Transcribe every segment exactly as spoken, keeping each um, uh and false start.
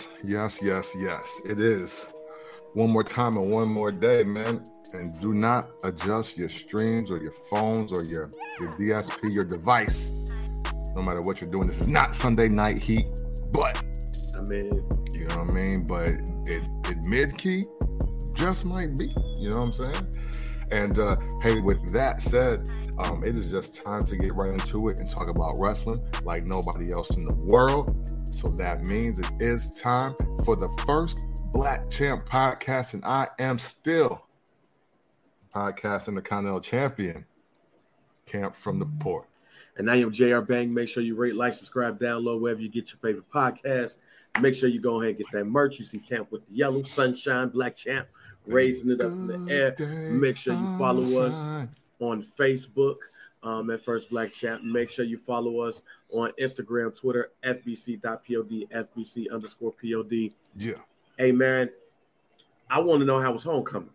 Yes, yes, yes, yes. It is. One more time and one more day, man. And do not adjust your streams or your phones or your, your D S P, your device. No matter what you're doing, this is not Sunday Night Heat, but I mean, you know what I mean? But it, it mid-key just might be, you know what I'm saying? And uh, hey, with that said, um, it is just time to get right into it and talk about wrestling like nobody else in the world. So that means it is time for the first Black Champ podcast, and I am still podcasting the Continental Champion, Camp from the Port. And I am J R Bang. Make sure you rate, like, subscribe, download wherever you get your favorite podcast. Make sure you go ahead and get that merch. You see Camp with the yellow, sunshine, Black Champ, raising it up in the air. Make sure you follow us on Facebook um, at First Black Champ. Make sure you follow us on Instagram, Twitter, F B C dot pod, F B C underscore pod. Yeah. Hey, man, I want to know how was homecoming.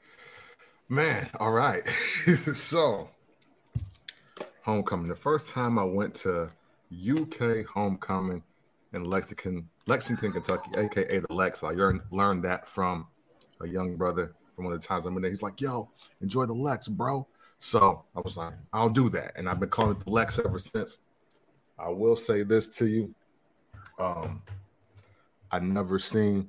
Man, all right. So, homecoming. The first time I went to U K homecoming in Lexington, Lexington, Kentucky, a k a the Lex. I learned, learned that from a young brother from one of the times I'm in there. He's like, yo, enjoy the Lex, bro. So I was like, I'll do that. And I've been calling it the Lex ever since. I will say this to you. Um, I never seen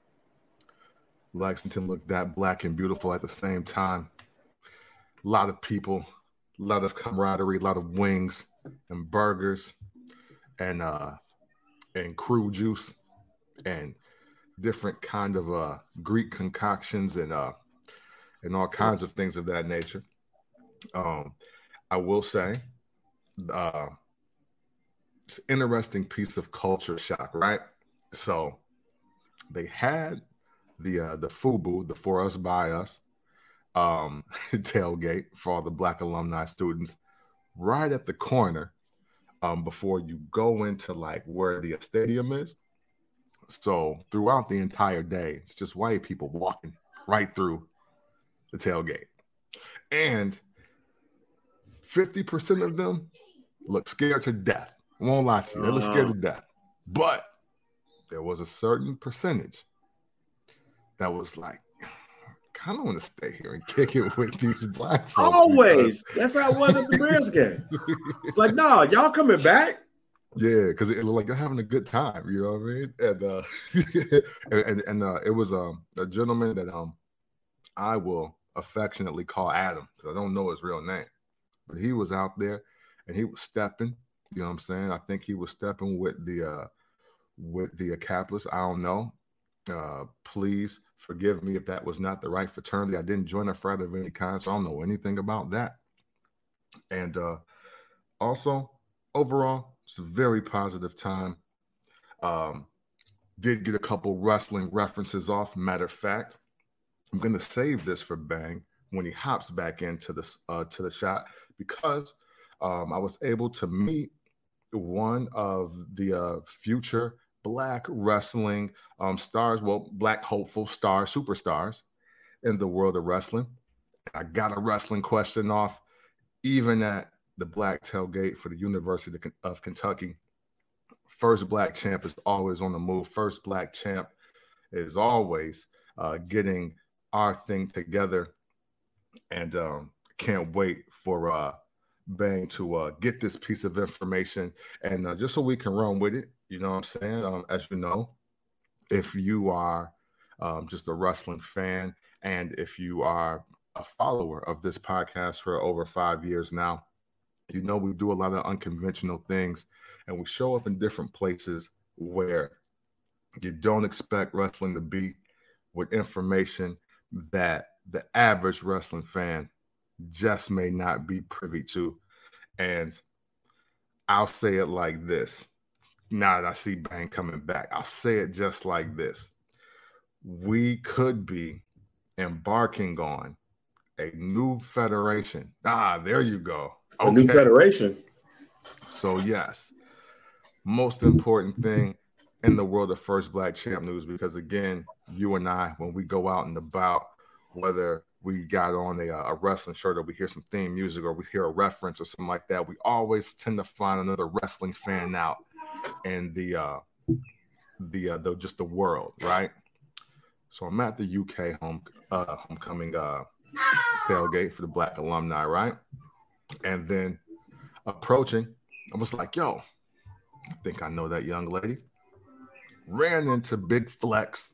Lexington look that black and beautiful at the same time. A lot of people, a lot of camaraderie, a lot of wings and burgers and uh and crew juice and different kind of uh Greek concoctions and uh and all kinds of things of that nature. Um, I will say, uh, it's an interesting piece of culture shock, right? So they had the uh, the FUBU, the For Us By Us um, tailgate for all the Black alumni students, right at the corner um, before you go into like where the stadium is. So throughout the entire day, it's just white people walking right through the tailgate, and fifty percent of them look scared to death. I won't lie to you. They look scared to death. But there was a certain percentage that was like, I kind of want to stay here and kick it with these black folks. Always. Because... That's how it was at the Bears game. It's like, no, y'all coming back? Yeah, because it looked like they're having a good time. You know what I mean? And uh, and, and, and uh, it was um, a gentleman that um I will affectionately call Adam, because I don't know his real name. But he was out there and he was stepping. You know what I'm saying? I think he was stepping with the uh, with the Kappas. I don't know. Uh, please forgive me if that was not the right fraternity. I didn't join a frat of any kind, so I don't know anything about that. And uh, also, overall, it's a very positive time. Um, did get a couple wrestling references off. Matter of fact, I'm going to save this for Bang when he hops back into the uh, to the shot, because um, I was able to meet one of the uh, future Black wrestling um, stars, well, Black hopeful stars, superstars in the world of wrestling. I got a wrestling question off, even at the Black tailgate for the University of Kentucky. First Black Champ is always on the move. First Black Champ is always uh, getting our thing together. And um, can't wait for uh, Bang to uh, get this piece of information. And uh, just so we can run with it, you know what I'm saying? Um, as you know, if you are um, just a wrestling fan, and if you are a follower of this podcast for over five years now, you know we do a lot of unconventional things, and we show up in different places where you don't expect wrestling to be, with information that the average wrestling fan just may not be privy to. And I'll say it like this. Now that I see Bang coming back, I'll say it just like this. We could be embarking on a new federation. Ah, there you go. Okay. A new federation. So, yes, most important thing in the world of First Black Champ news, because, again, you and I, when we go out and about, whether we got on a, a wrestling shirt or we hear some theme music or we hear a reference or something like that, we always tend to find another wrestling fan out in the uh, the, uh, the just the world, right? So I'm at the U K home uh, homecoming uh, tailgate for the Black alumni, right? And then approaching, I was like, yo, I think I know that young lady. Ran into Big Flex,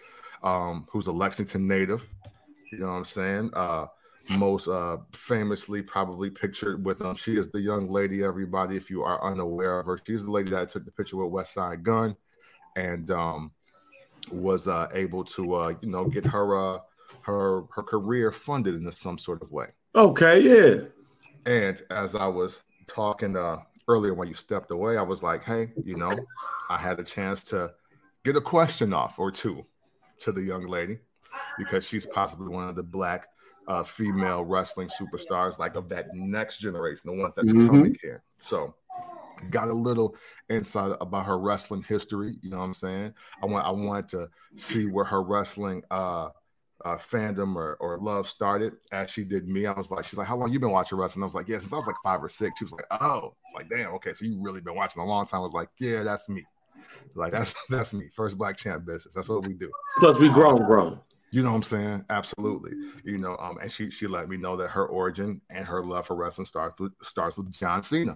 um, who's a Lexington native. You know what I'm saying? Uh, most uh, famously probably pictured with um, she is the young lady, everybody, if you are unaware of her. She's the lady that took the picture with West Side Gun and um, was uh, able to, uh, you know, get her uh, her her career funded in some sort of way. Okay, yeah. And as I was talking uh, earlier when you stepped away, I was like, hey, you know, I had a chance to get a question off or two to the young lady because she's possibly one of the Black uh, female wrestling superstars, like of that next generation, the ones that's mm-hmm. coming here. So got a little insight about her wrestling history. You know what I'm saying? I want I wanted to see where her wrestling uh, uh, fandom or, or love started as she did me. I was like, she's like, how long you been watching wrestling? I was like, yeah, since I was like five or six. She was like, oh, it's like, damn, okay, so you really been watching a long time. I was like, yeah, that's me. Like, that's that's me. First Black Champ business. That's what we do. Plus, we grown, grown. You know what I'm saying? Absolutely. You know, um, and she she let me know that her origin and her love for wrestling starts with, starts with John Cena.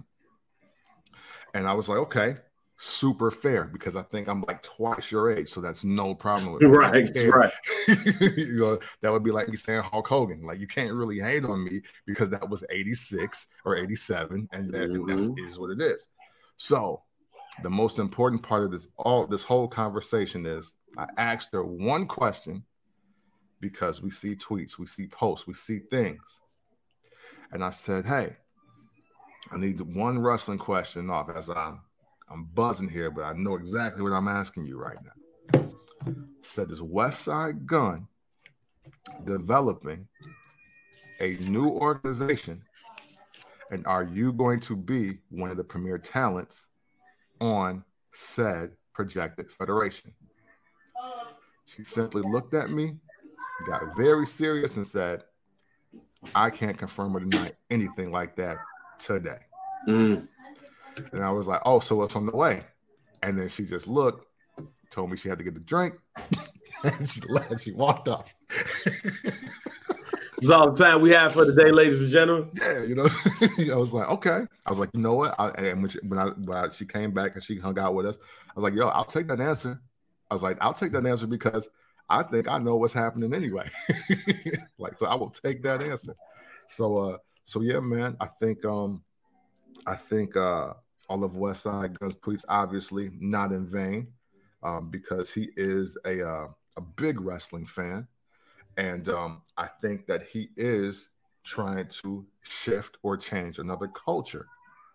And I was like, okay, super fair, because I think I'm like twice your age, so that's no problem with me. Right, right. You know, that would be like me saying Hulk Hogan. Like, you can't really hate on me because that was eighty-six or eighty-seven, and that mm-hmm. that's, is what it is. So the most important part of this all this whole conversation is I asked her one question because we see tweets, we see posts, we see things. And I said, hey, I need one wrestling question off as I'm I'm buzzing here, but I know exactly what I'm asking you right now. I said, is West Side Gun developing a new organization, and are you going to be one of the premier talents on said projected federation? She simply looked at me, got very serious, and said, I can't confirm or deny anything like that today. Mm. And I was like, oh, so it's on the way. And then she just looked, told me she had to get a drink, and she left. She walked off. It's all the time we have for the day, ladies and gentlemen. Yeah, you know, I was like, okay. I was like, you know what? I, and when, she, when, I, when I, she came back and she hung out with us, I was like, yo, I'll take that answer. I was like, I'll take that answer because I think I know what's happening anyway. Like, so I will take that answer. So, uh, so yeah, man, I think, um, I think uh, all of West Side Gun's tweets, obviously not in vain, um, because he is a uh, a big wrestling fan. And um, I think that he is trying to shift or change another culture.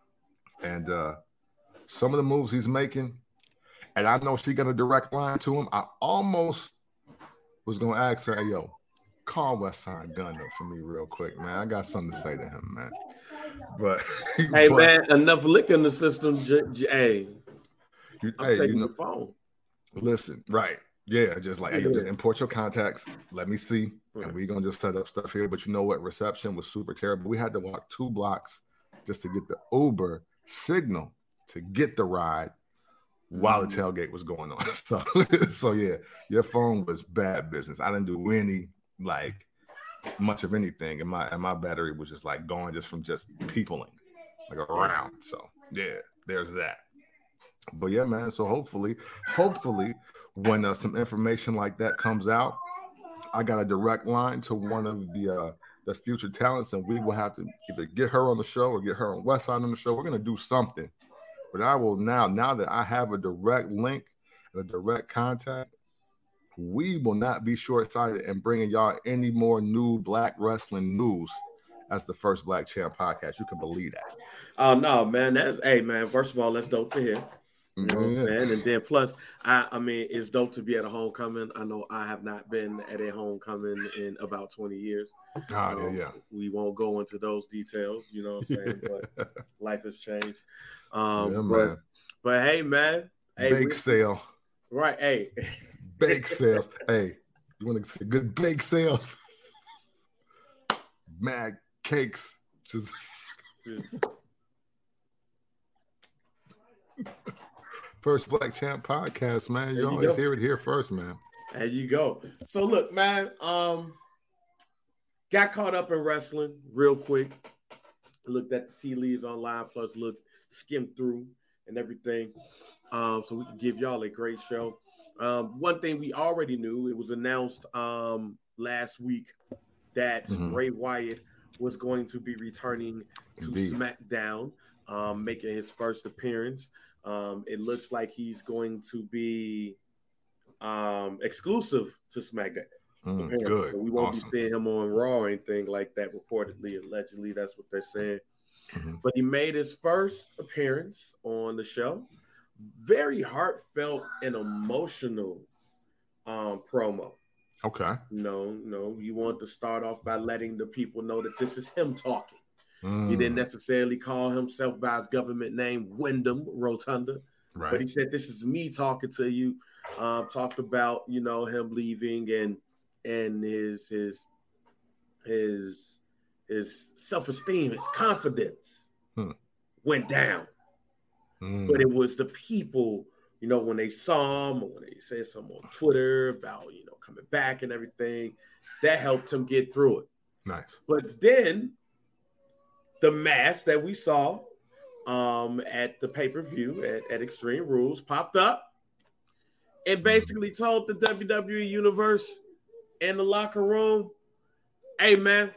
And uh, some of the moves he's making, and I know she got a direct line to him. I almost was going to ask her, hey, yo, call West Side Gun up for me real quick, man. I got something to say to him, man. But hey, but, man, enough liquor in the system. J- J- hey, you, I'm hey, taking you know, the phone. Listen, right. Yeah, just like, yeah. Hey, just import your contacts. Let me see. Right. And we're going to just set up stuff here. But you know what? Reception was super terrible. We had to walk two blocks just to get the Uber signal to get the ride while mm. the tailgate was going on. So, so, yeah, your phone was bad business. I didn't do any, like, much of anything. And my, and my battery was just, like, going just from just peopling, like, around. So, yeah, there's that. But, yeah, man, so hopefully, hopefully, when uh, some information like that comes out, I got a direct line to one of the uh, the future talents, and we will have to either get her on the show or get her on West Side on the show. We're going to do something. But I will now, now that I have a direct link, a direct contact, we will not be short-sighted in bringing y'all any more new Black wrestling news as the First Black Champ podcast. You can believe that. Oh, no, man. That's, hey, man, first of all, that's dope to hear. You know, yeah. man, and then plus, I, I mean, it's dope to be at a homecoming. I know I have not been at a homecoming in about twenty years. Ah, um, yeah, yeah. We won't go into those details, you know what I'm saying? But life has changed. Um, yeah, but, man. but hey, man, hey, bake sale, right? Hey, bake sales. Hey, you want to see good bake sales? Mad cakes, just. First Black Champ podcast, man. You There always you hear it here first, man. There you go. So look, man, um, got caught up in wrestling real quick. Looked at the tea leaves online, plus looked, skimmed through and everything. Um, so we can give y'all a great show. Um, one thing we already knew, it was announced um last week that mm-hmm. Bray Wyatt was going to be returning to Indeed. SmackDown, um, making his first appearance. Um, it looks like he's going to be um, exclusive to SmackDown. Mm, good. So we won't awesome. be seeing him on Raw or anything like that, reportedly, allegedly. That's what they're saying. Mm-hmm. But he made his first appearance on the show. Very heartfelt and emotional um, promo. Okay. No, no. You want to start off by letting the people know that this is him talking. Mm. He didn't necessarily call himself by his government name, Wyndham Rotunda. Right. But he said, this is me talking to you. Uh, talked about, you know, him leaving and and his his his his self-esteem, his confidence hmm. went down. Mm. But it was the people, you know, when they saw him or when they said something on Twitter about, you know, coming back and everything, that helped him get through it. Nice. But then the mask that we saw um, at the pay-per-view at, at Extreme Rules popped up and basically told the W W E Universe in the locker room, hey, man,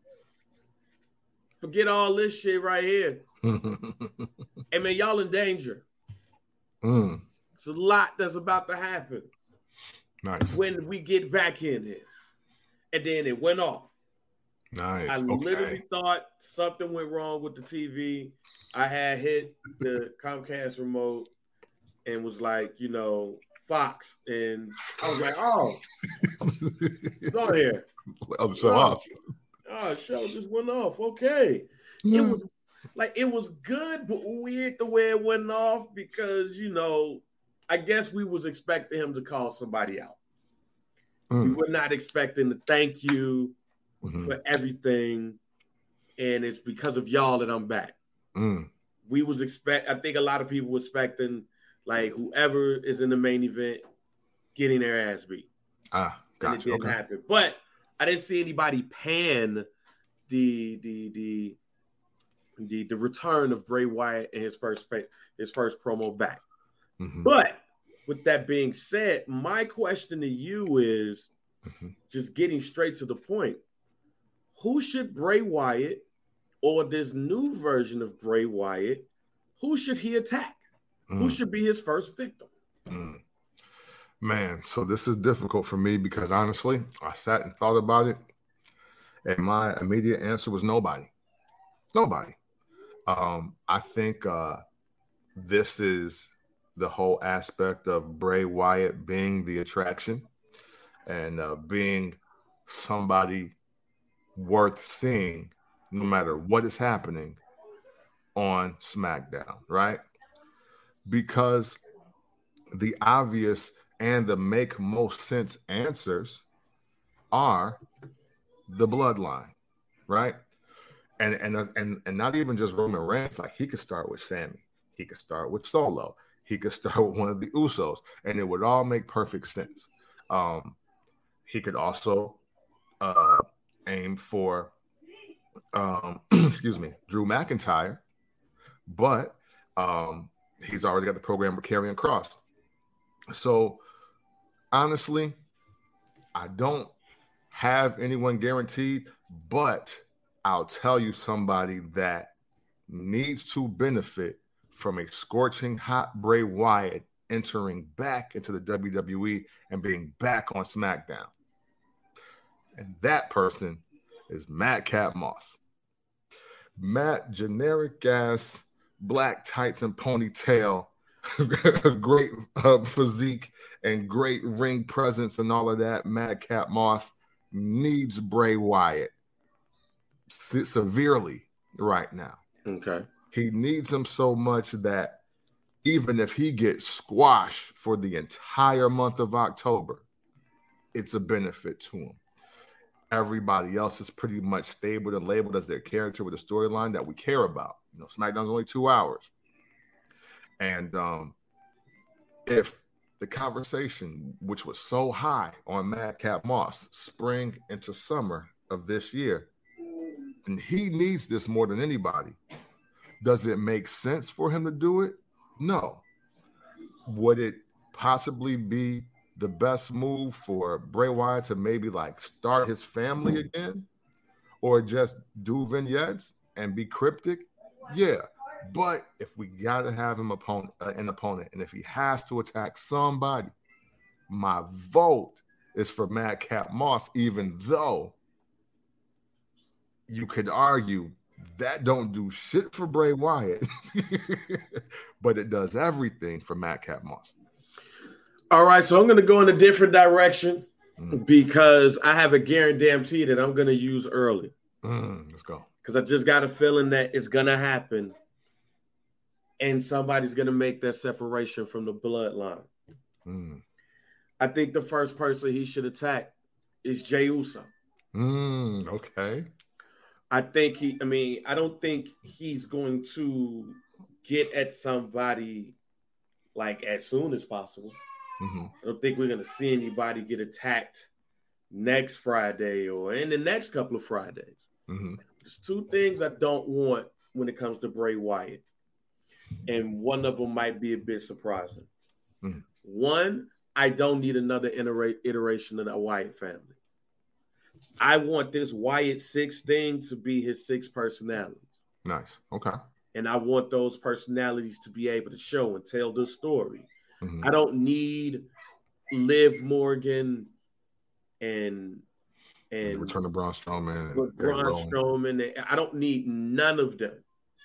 forget all this shit right here. Hey, man, y'all in danger. Mm. It's a lot that's about to happen. Nice. When we get back in this. And then it went off. Nice. I okay. literally thought something went wrong with the T V. I had hit the Comcast remote and was like, you know, Fox. And I was like, oh, go here. Oh, show oh, off. Oh, show just went off. Okay. Yeah. It was like, it was good, but weird the way it went off because, you know, I guess we was expecting him to call somebody out. Mm. We were not expecting to thank you mm-hmm. for everything. And it's because of y'all that I'm back. Mm. We was expect. I think a lot of people were expecting like whoever is in the main event getting their ass beat. Ah, gotcha. And it didn't okay. happen. But I didn't see anybody pan the the the the the return of Bray Wyatt and his first his first promo back. Mm-hmm. But with that being said, my question to you is mm-hmm. just getting straight to the point. Who should Bray Wyatt or this new version of Bray Wyatt, who should he attack? Mm. Who should be his first victim? Mm. Man, so this is difficult for me because honestly, I sat and thought about it, and my immediate answer was nobody. Nobody. Um, I think uh, this is the whole aspect of Bray Wyatt being the attraction and uh, being somebody worth seeing no matter what is happening on SmackDown, right? Because the obvious and the make most sense answers are the bloodline, right? And and and and not even just Roman Reigns. Like he could start with Sammy, he could start with Solo, he could start with one of the Usos, and it would all make perfect sense. Um, he could also uh, aim for, um, excuse me, Drew McIntyre, but um, he's already got the program with Karrion Kross. So honestly, I don't have anyone guaranteed, but I'll tell you somebody that needs to benefit from a scorching hot Bray Wyatt entering back into the W W E and being back on SmackDown. And that person is Madcap Moss. Matt, generic ass, black tights and ponytail, great uh, physique and great ring presence and all of that. Madcap Moss needs Bray Wyatt se- severely right now. Okay. He needs him so much that even if he gets squashed for the entire month of October, it's a benefit to him. Everybody else is pretty much stabled and labeled as their character with a storyline that we care about. You know, SmackDown's only two hours. And um, if the conversation, which was so high on Madcap Moss, spring into summer of this year, and he needs this more than anybody, does it make sense for him to do it? No. Would it possibly be the best move for Bray Wyatt to maybe like start his family again, or just do vignettes and be cryptic? Yeah. But if we got to have him opponent, uh, an opponent, and if he has to attack somebody, my vote is for Madcap Moss, even though you could argue that don't do shit for Bray Wyatt, but it does everything for Madcap Moss. All right, so I'm going to go in a different direction mm. because I have a guarantee that I'm going to use early. Mm, let's go. Because I just got a feeling that it's going to happen. And somebody's going to make that separation from the bloodline. Mm. I think the first person he should attack is Jey Uso. Mm, okay. I think he, I mean, I don't think he's going to get at somebody like as soon as possible. Mm-hmm. I don't think we're going to see anybody get attacked next Friday or in the next couple of Fridays. Mm-hmm. There's two things I don't want when it comes to Bray Wyatt. And one of them might be a bit surprising. Mm. One, I don't need another iteration of the Wyatt family. I want this Wyatt six thing to be his six personalities. Nice. Okay. And I want those personalities to be able to show and tell the story. Mm-hmm. I don't need Liv Morgan and and the return of Braun Strowman. Braun Strowman. I don't need none of them.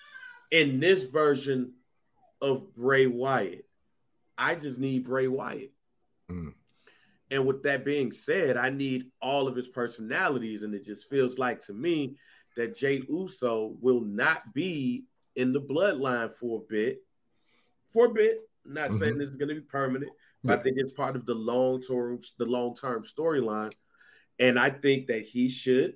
In this version of Bray Wyatt, I just need Bray Wyatt. Mm. And with that being said, I need all of his personalities. And it just feels like to me that Jey Uso will not be in the bloodline for a bit. For a bit. I'm not mm-hmm. saying this is going to be permanent, but yeah. I think it's part of the long-term, the long-term storyline. And I think that he should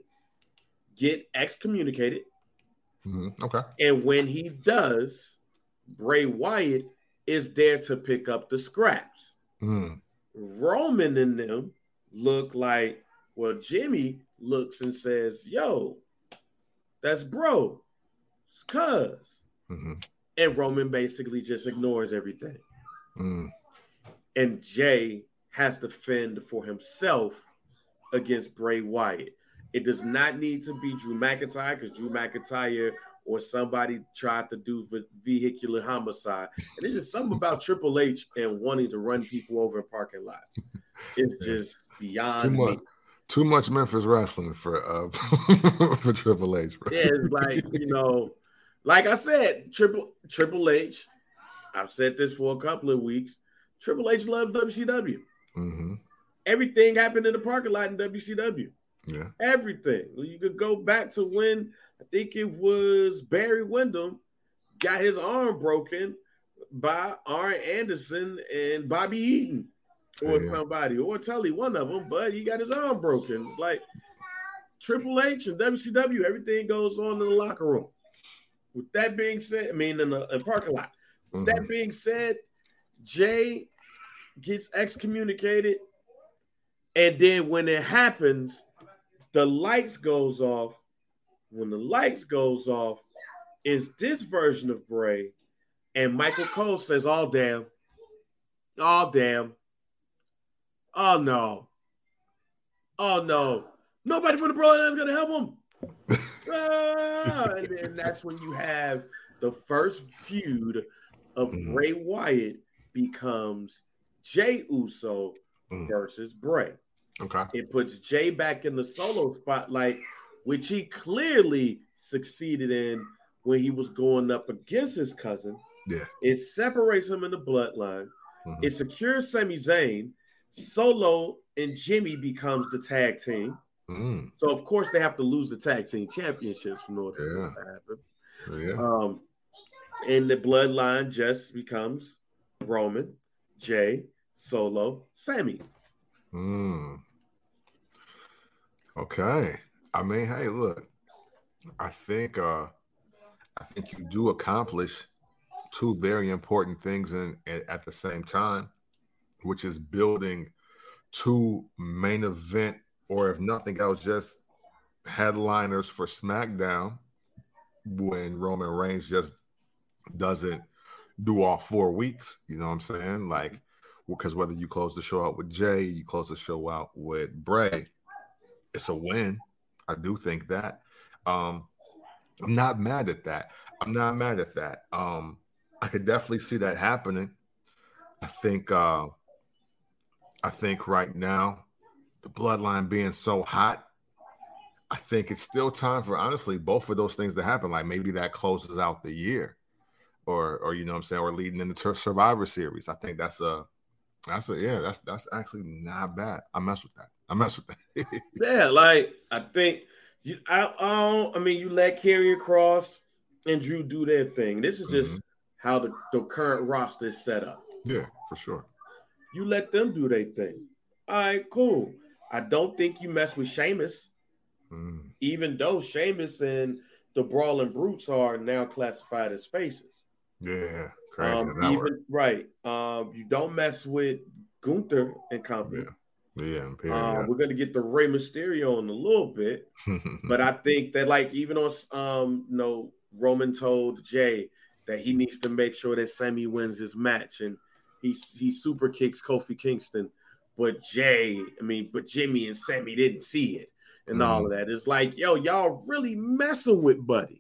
get excommunicated. Mm-hmm. Okay. And when he does, Bray Wyatt is there to pick up the scraps. Mm. Roman and them look like, well, Jimmy looks and says, yo, that's bro. It's cuz. Mm-hmm. And Roman basically just ignores everything. Mm. And Jay has to fend for himself against Bray Wyatt. It does not need to be Drew McIntyre because Drew McIntyre or somebody tried to do vehicular homicide. And there's just something about Triple H and wanting to run people over in parking lots. It's just beyond too much, me. Too much Memphis wrestling for uh, for Triple H, bro. Yeah, it's like, you know, like I said, Triple Triple H, I've said this for a couple of weeks, Triple H loves W C W. Mm-hmm. Everything happened in the parking lot in W C W. Yeah. Everything. You could go back to when I think it was Barry Windham got his arm broken by Arn Anderson and Bobby Eaton or yeah. somebody, or Tully, one of them, but he got his arm broken. It's like Triple H and W C W, everything goes on in the locker room. With that being said, I mean, in the in parking lot. With mm-hmm. that being said, Jay gets excommunicated, and then when it happens, the lights goes off. When the lights goes off, is this version of Bray, and Michael Cole says, "Oh damn, oh damn, oh no, oh no, nobody from the Bloodline is gonna help him." ah, and then that's when you have the first feud of mm. Bray Wyatt becomes Jey Uso mm. versus Bray. Okay. It puts Jay back in the solo spotlight, which he clearly succeeded in when he was going up against his cousin. Yeah. It separates him in the bloodline. Mm-hmm. It secures Sami Zayn. Solo and Jimmy becomes the tag team. Mm. So, of course, they have to lose the tag team championships in order yeah. for that to happen. Yeah. Um, and the bloodline just becomes Roman, Jay, Solo, Sami. Mm. Okay. I mean, hey, look, I think uh, I think you do accomplish two very important things in, at, at the same time. which is building two main event, or if nothing else, just headliners for SmackDown when Roman Reigns just doesn't do all four weeks. You know what I'm saying? Like, because whether you close the show out with Jay, you close the show out with Bray, it's a win. I do think that. Um, I'm not mad at that. I'm not mad at that. Um, I could definitely see that happening. I think uh, I think right now, the bloodline being so hot, I think it's still time for, honestly, both of those things to happen. Like maybe that closes out the year, or or you know what I'm saying, or leading into Survivor Series. I think that's a that's a yeah, that's that's actually not bad. I mess with that. I mess with that. Yeah, like I think you I um I mean you let Karrion Kross and Drew do their thing. This is just mm-hmm. how the, the current roster is set up. Yeah, for sure. You let them do their thing. All right, cool. I don't think you mess with Sheamus. Mm. Even though Sheamus and the Brawling Brutes are now classified as faces. Yeah, crazy. Um, even right. Um, you don't mess with Gunther and company. Yeah, yeah. yeah. Uh, we're gonna get the Rey Mysterio in a little bit, but I think that like even on um, you know, Roman told Jay that he needs to make sure that Sammy wins his match, and he he super kicks Kofi Kingston, but Jay, I mean, but Jimmy and Sammy didn't see it. And mm-hmm. all of that. It's like, yo, y'all really messing with Buddy.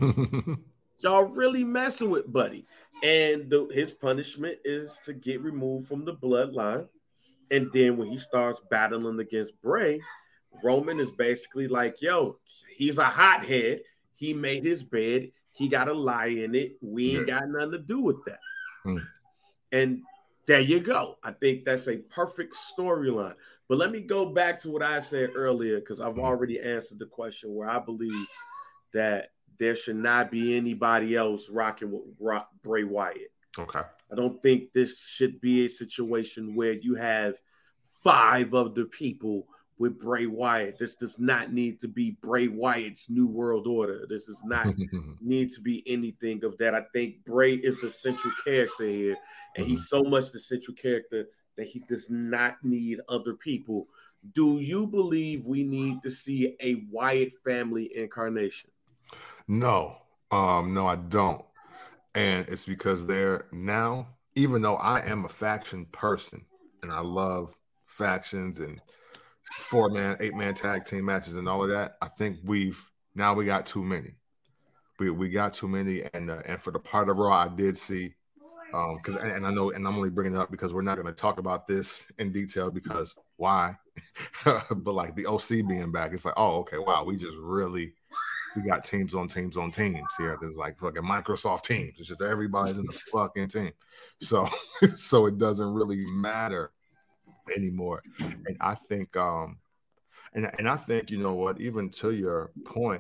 Y'all really messing with Buddy. And the, his punishment is to get removed from the bloodline. And then when he starts battling against Bray, Roman is basically like, yo, he's a hothead. He made his bed. He got a lie in it. We ain't yeah. got nothing to do with that. Mm. And there you go. I think that's a perfect storyline. But let me go back to what I said earlier, because I've already answered the question where I believe that there should not be anybody else rocking with rock Bray Wyatt. Okay. I don't think this should be a situation where you have five of the people with Bray Wyatt. This does not need to be Bray Wyatt's New World Order. This does not need to be anything of that. I think Bray is the central character here, and mm-hmm. he's so much the central character that he does not need other people. Do you believe we need to see a Wyatt family incarnation? No, um, no, I don't. And it's because they're now, even though I am a faction person and I love factions and four man, eight man tag team matches and all of that, I think we've now we got too many. We we got too many, and uh, and for the part of Raw, I did see. Um, because and, and I know, and I'm only bringing it up because we're not going to talk about this in detail because why? But like the O C being back, it's like, oh, okay, wow, we just really we got teams on teams on teams here. There's like fucking Microsoft Teams. It's just everybody's in the fucking team, so so it doesn't really matter anymore. And I think, um, and and I think you know what, even to your point.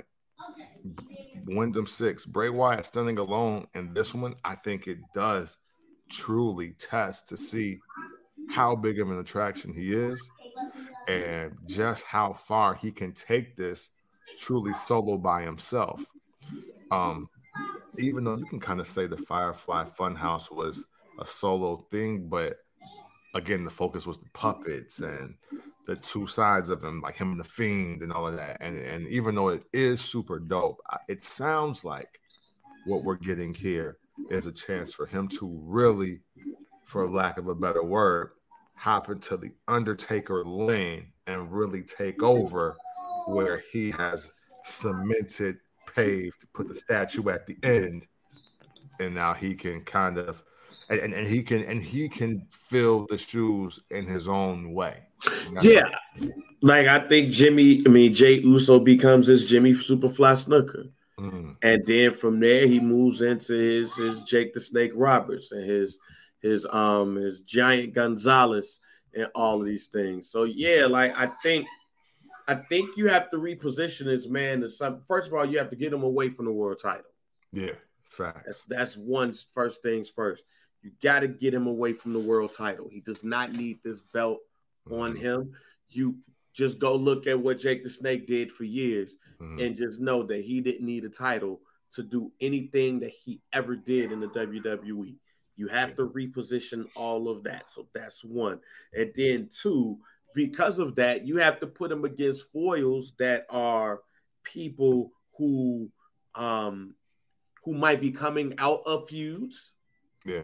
Wyndham Six, Bray Wyatt standing alone in this one, I think it does truly test to see how big of an attraction he is and just how far he can take this truly solo by himself. Um, even though you can kind of say the Firefly Funhouse was a solo thing, but again, the focus was the puppets and the two sides of him, like him and the Fiend and all of that. And and even though it is super dope, it sounds like what we're getting here is a chance for him to really, for lack of a better word, hop into the Undertaker lane and really take over where he has cemented, paved, put the statue at the end. And now he can kind of And, and he can and he can fill the shoes in his own way. Yeah, like I think Jimmy, I mean Jay Uso becomes his Jimmy Superfly Snooker, mm-hmm. and then from there he moves into his his Jake the Snake Roberts and his his um his Giant Gonzalez and all of these things. So yeah, like I think I think you have to reposition this man to some. First of all, you have to get him away from the world title. Yeah, fact. That's that's one first things first. You got to get him away from the world title. He does not need this belt mm-hmm. on him. You just go look at what Jake the Snake did for years mm-hmm. and just know that he didn't need a title to do anything that he ever did in the W W E. You have to reposition all of that. So that's one. And then two, because of that, you have to put him against foils that are people who um who might be coming out of feuds. Yeah.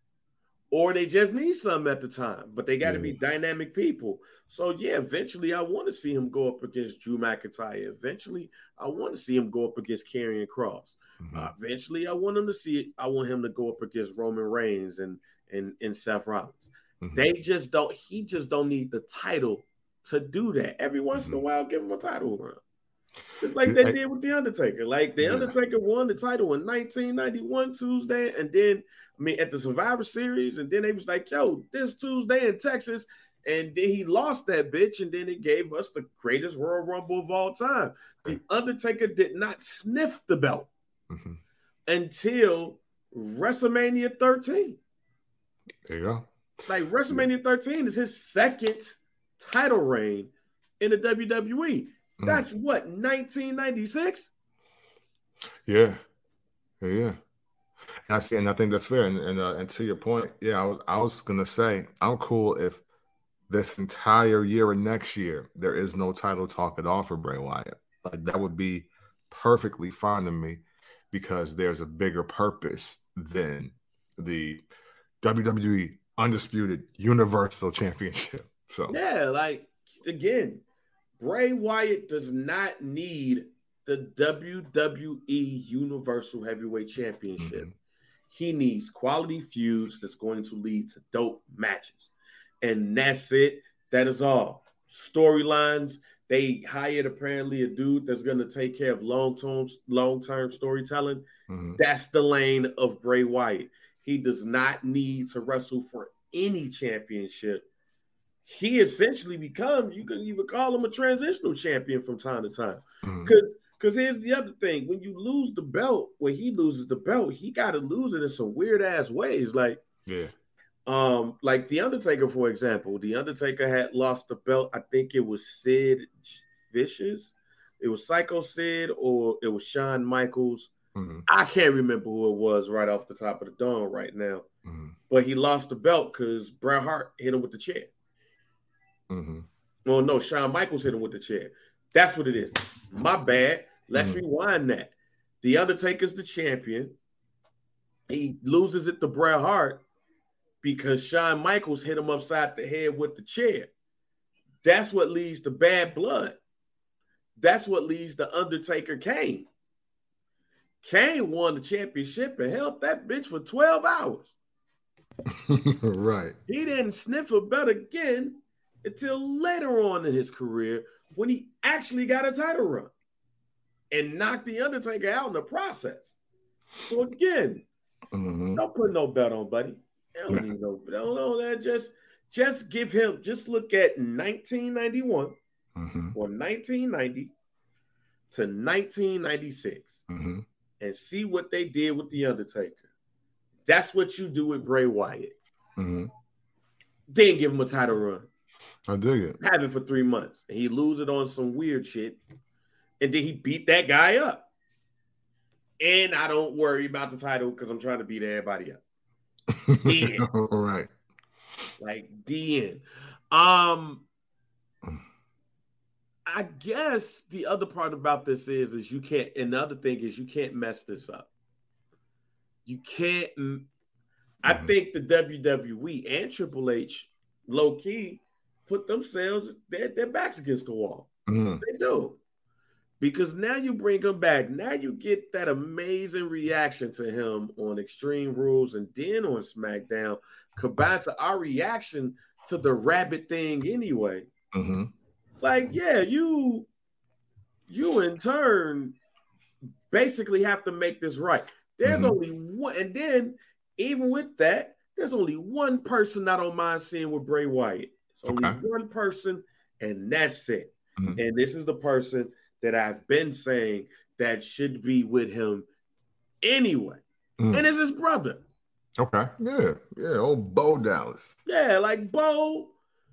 Or they just need some at the time, but they got to yeah. be dynamic people. So yeah, eventually I want to see him go up against Drew McIntyre. Eventually, I want to see him go up against Karrion Kross. Mm-hmm. Uh, eventually, I want him to see it. I want him to go up against Roman Reigns and and, and Seth Rollins. Mm-hmm. They just don't. He just don't need the title to do that. Every once mm-hmm. in a while, give him a title run. Just like they did with The Undertaker. Like, The yeah. Undertaker won the title in nineteen ninety-one Tuesday, and then, I mean, at the Survivor Series, and then they was like, yo, this Tuesday in Texas, and then he lost that bitch, and then it gave us the greatest Royal Rumble of all time. The Undertaker did not sniff the belt mm-hmm. until WrestleMania thirteen. There you go. Like, WrestleMania thirteen is his second title reign in the W W E. That's mm. what, nineteen ninety-six? Yeah. Yeah, yeah. And I see, and I think that's fair. And and, uh, and to your point, yeah, I was I was gonna say I'm cool if this entire year or next year there is no title talk at all for Bray Wyatt. Like, that would be perfectly fine to me, because there's a bigger purpose than the W W E Undisputed Universal Championship. So yeah, like, again, Bray Wyatt does not need the W W E Universal Heavyweight Championship. Mm-hmm. He needs quality feuds that's going to lead to dope matches. And that's it. That is all. Storylines. They hired apparently a dude that's going to take care of long-term long-term storytelling. Mm-hmm. That's the lane of Bray Wyatt. He does not need to wrestle for any championship. He essentially becomes, you can even call him a transitional champion from time to time. Because mm-hmm. because here's the other thing. When you lose the belt, when he loses the belt, he got to lose it in some weird-ass ways. Like, yeah. Um, like The Undertaker, for example. The Undertaker had lost the belt. I think it was Sid Vicious. It was Psycho Sid, or it was Shawn Michaels. Mm-hmm. I can't remember who it was right off the top of the dome right now. Mm-hmm. But he lost the belt because Bret Hart hit him with the chair. Mm-hmm. Well, no, Shawn Michaels hit him with the chair. That's what it is. My bad. Let's mm-hmm. rewind that. The Undertaker's the champion. He loses it to Bret Hart because Shawn Michaels hit him upside the head with the chair. That's what leads to bad blood. That's what leads to Undertaker Kane. Kane won the championship and held that bitch for twelve hours. Right. He didn't sniff a belt again until later on in his career, when he actually got a title run and knocked the Undertaker out in the process. So again, mm-hmm. don't put no belt on, buddy. Don't need no, don't know that. Just, just give him. Just look at nineteen ninety-one mm-hmm. or nineteen ninety to nineteen ninety-six, mm-hmm. and see what they did with the Undertaker. That's what you do with Bray Wyatt. Mm-hmm. Then give him a title run. I dig it. Have it for three months. And he lose it on some weird shit. And then he beat that guy up. And I don't worry about the title because I'm trying to beat everybody up. The end. All right. Like, the end. Um, I guess the other part about this is, is you can't, and the other thing is you can't mess this up. You can't, mm-hmm. I think the W W E and Triple H, low key, put themselves, their, their backs against the wall. Mm. They do. Because now you bring him back. Now you get that amazing reaction to him on Extreme Rules and then on SmackDown, combined to our reaction to the rabbit thing anyway. Mm-hmm. Like, yeah, you, you in turn basically have to make this right. There's mm-hmm. only one, and then even with that, there's only one person I don't mind seeing with Bray Wyatt. It's only okay. one person, and that's it. Mm-hmm. And this is the person that I've been saying that should be with him anyway. Mm. And it's his brother. Okay. Yeah. Yeah. Old Bo Dallas. Yeah. Like, Bo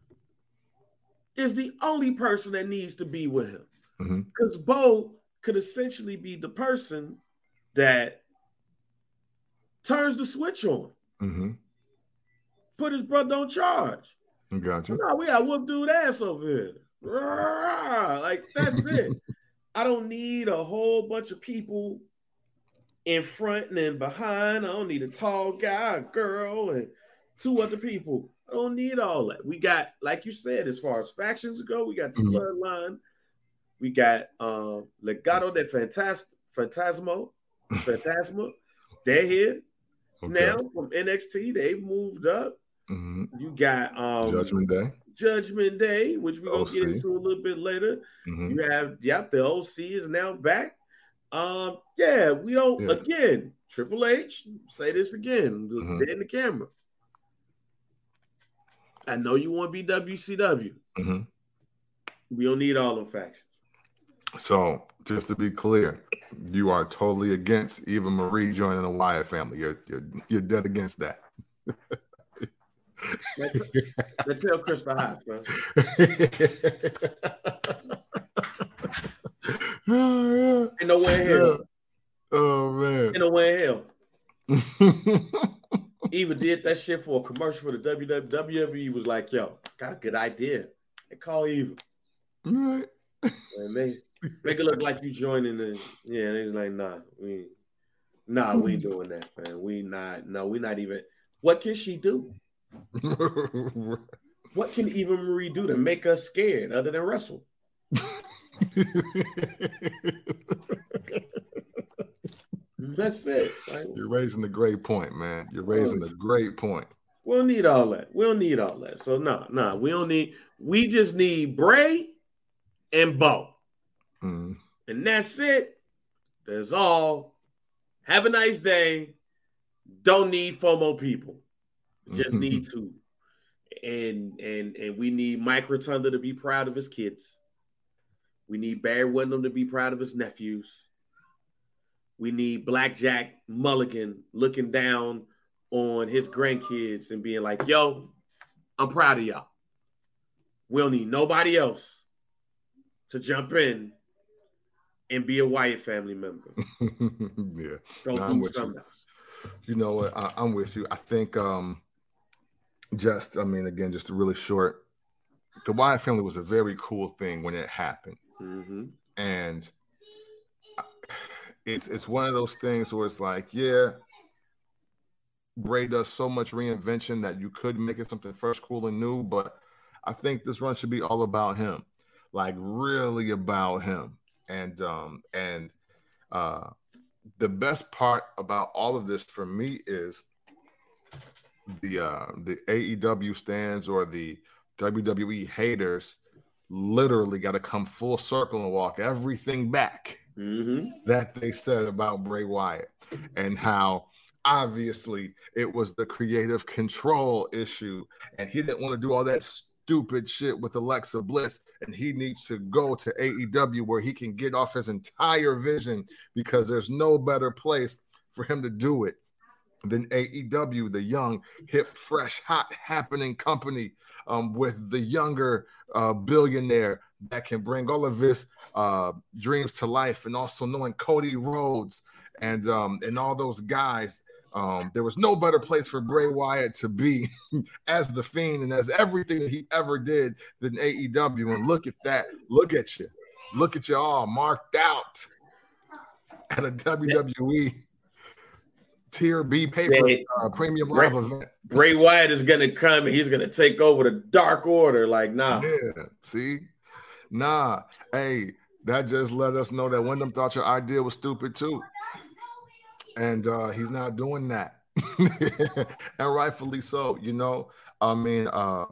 is the only person that needs to be with him. Because mm-hmm. Bo could essentially be the person that turns the switch on. Mm-hmm. Put his brother on charge. Gotcha. No, we got whoop dude ass over here. Like, that's it. I don't need a whole bunch of people in front and behind. I don't need a tall guy, a girl, and two other people. I don't need all that. We got, like you said, as far as factions go, we got the mm-hmm. Bloodline. We got um, Legado de Fantas- Fantasmo, Fantasma. They're here okay. now from N X T. They've moved up. Mm-hmm. You got um, Judgment Day. Judgment Day, which we're going to get into a little bit later. Mm-hmm. You have, yep, the O C is now back. Um, yeah, we don't, yeah. again, Triple H, say this again, mm-hmm. dead in the camera. I know you want to be W C W. Mm-hmm. We don't need all them factions. So, just to be clear, you are totally against Eva Marie joining the Wyatt family. You're you're, you're dead against that. Let's, let's tell Chris the Hot, bro. Oh, yeah. Ain't no way in hell. Yeah. Oh, man. Ain't no way in hell. Eva did that shit for a commercial for the W W E. W W E was like, yo, got a good idea. They call Eva. All right. And they make it look like you joining the, yeah, and they's like, nah, we nah, we ain't doing that, man. We not, no, we not even, what can she do? What can Eva Marie do to make us scared other than wrestle? That's it. Right? You're raising a great point, man. You're raising a great point. We don't need all that. We don't need all that. So no, no, nah, we don't need. We just need Bray and Bo, mm. and that's it. That's all. Have a nice day. Don't need FOMO people. Just need two. And and and we need Mike Rotunda to be proud of his kids. We need Barry Windham to be proud of his nephews. We need Blackjack Mulligan looking down on his grandkids and being like, yo, I'm proud of y'all. We'll need nobody else to jump in and be a Wyatt family member. Yeah. Don't no, do I'm with something you. else. You know what? I, I'm with you. I think um, just, I mean, again, just really short. The Wyatt family was a very cool thing when it happened. Mm-hmm. And it's it's one of those things where it's like, yeah, Bray does so much reinvention that you could make it something fresh, cool, and new. But I think this run should be all about him, like really about him. And um, and uh, the best part about all of this for me is the uh, the A E W stands or the W W E haters literally got to come full circle and walk everything back mm-hmm. that they said about Bray Wyatt and how obviously it was the creative control issue and he didn't want to do all that stupid shit with Alexa Bliss and he needs to go to A E W where he can get off his entire vision because there's no better place for him to do it than A E W, the young, hip, fresh, hot, happening company um, with the younger uh, billionaire that can bring all of his uh, dreams to life, and also knowing Cody Rhodes and um, and all those guys. Um, there was no better place for Bray Wyatt to be as the Fiend and as everything that he ever did than A E W. And look at that. Look at you. Look at you all marked out at a W W E Tier B paper yeah, uh, premium live Bray, event. Bray Wyatt is gonna come and he's gonna take over the Dark Order. Like, nah. Yeah, see? Nah. Hey, that just let us know that Wyndham thought your idea was stupid too. And uh, he's not doing that. And rightfully so, you know. I mean, uh,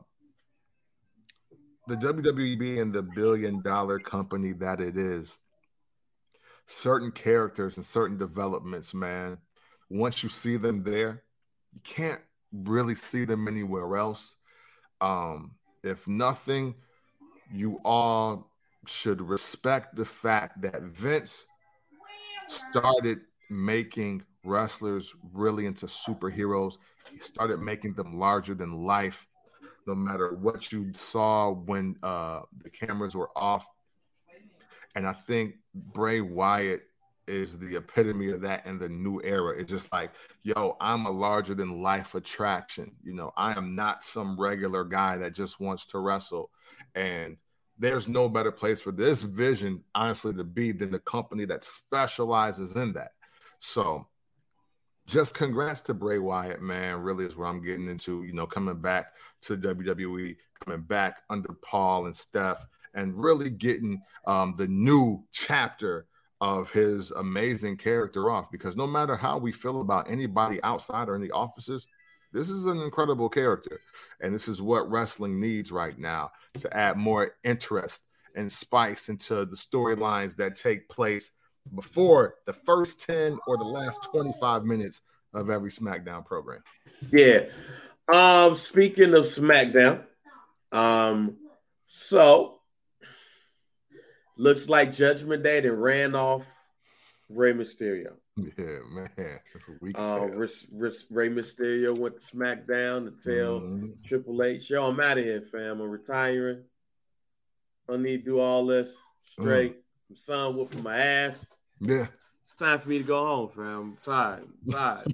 the W W E being the billion dollar company that it is, certain characters and certain developments, man, once you see them there, you can't really see them anywhere else. Um, if nothing, you all should respect the fact that Vince started making wrestlers really into superheroes. He started making them larger than life, no matter what you saw when uh, the cameras were off. And I think Bray Wyatt is the epitome of that in the new era. It's just like, yo, I'm a larger than life attraction. You know, I am not some regular guy that just wants to wrestle. And there's no better place for this vision, honestly, to be than the company that specializes in that. So just congrats to Bray Wyatt, man. Really is where I'm getting into, you know, coming back to W W E, coming back under Paul and Steph, and really getting um, the new chapter of his amazing character off. Because no matter how we feel about anybody outside or in the offices, this is an incredible character. And this is what wrestling needs right now to add more interest and spice into the storylines that take place before the first ten or the last twenty-five minutes of every SmackDown program. Yeah. Um, speaking of SmackDown, um, so looks like Judgment Day that ran off Rey Mysterio. Yeah, man. That's a weak uh, Rey Mysterio went to SmackDown to tell mm-hmm. Triple H, yo, I'm out of here, fam. I'm retiring. I don't need to do all this straight. Mm. My son whooping my ass. Yeah. It's time for me to go home, fam. I'm tired. I'm tired.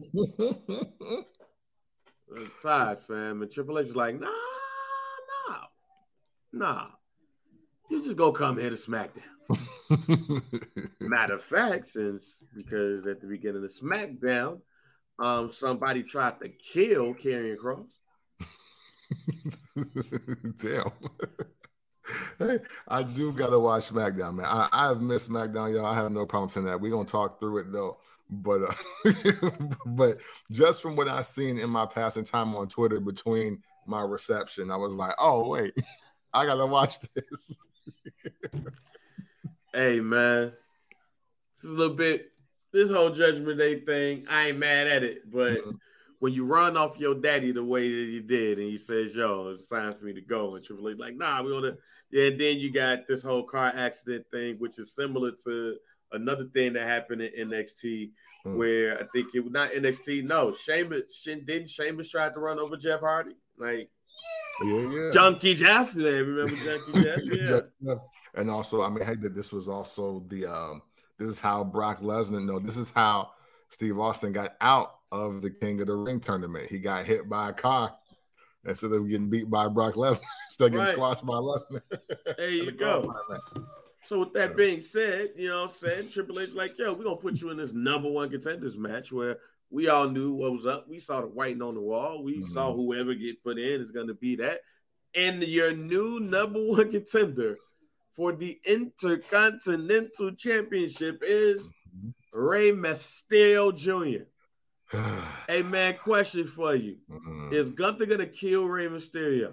I'm tired, fam. And Triple H was like, nah, nah, nah. You just go come here to SmackDown. Matter of fact, since because at the beginning of SmackDown, um, somebody tried to kill Karrion Kross. Damn. Hey, I do gotta watch SmackDown, man. I, I have missed SmackDown, y'all. I have no problem saying that. We're gonna talk through it though. But uh, but just from what I've seen in my passing time on Twitter between my reception, I was like, oh wait, I gotta watch this. Hey man, this is a little bit this whole Judgment Day thing. I ain't mad at it, but mm-hmm. when you run off your daddy the way that you did, and he says, "Yo, it's time for me to go," and Triple H like, "Nah, we want to." Yeah, and then you got this whole car accident thing, which is similar to another thing that happened in N X T, mm-hmm. where I think it was not N X T. No, Sheamus didn't Sheamus tried to run over Jeff Hardy, like yeah, yeah. Junkie Jeff. Yeah, remember Junkie Jeff? Yeah. Jeff. And also, I mean, hey, that this was also the um, this is how Brock Lesnar. No, this is how Steve Austin got out of the King of the Ring tournament. He got hit by a car instead of getting beat by Brock Lesnar, instead of getting right. squashed by Lesnar. There you go. So with that being said, you know what I'm saying? Triple H like, yo, we're going to put you in this number one contenders match where we all knew what was up. We saw the writing on the wall. We mm-hmm. saw whoever get put in is going to be that. And your new number one contender for the Intercontinental Championship is Rey Mysterio Junior Hey, man, question for you. Mm-hmm. Is Gunther going to kill Rey Mysterio?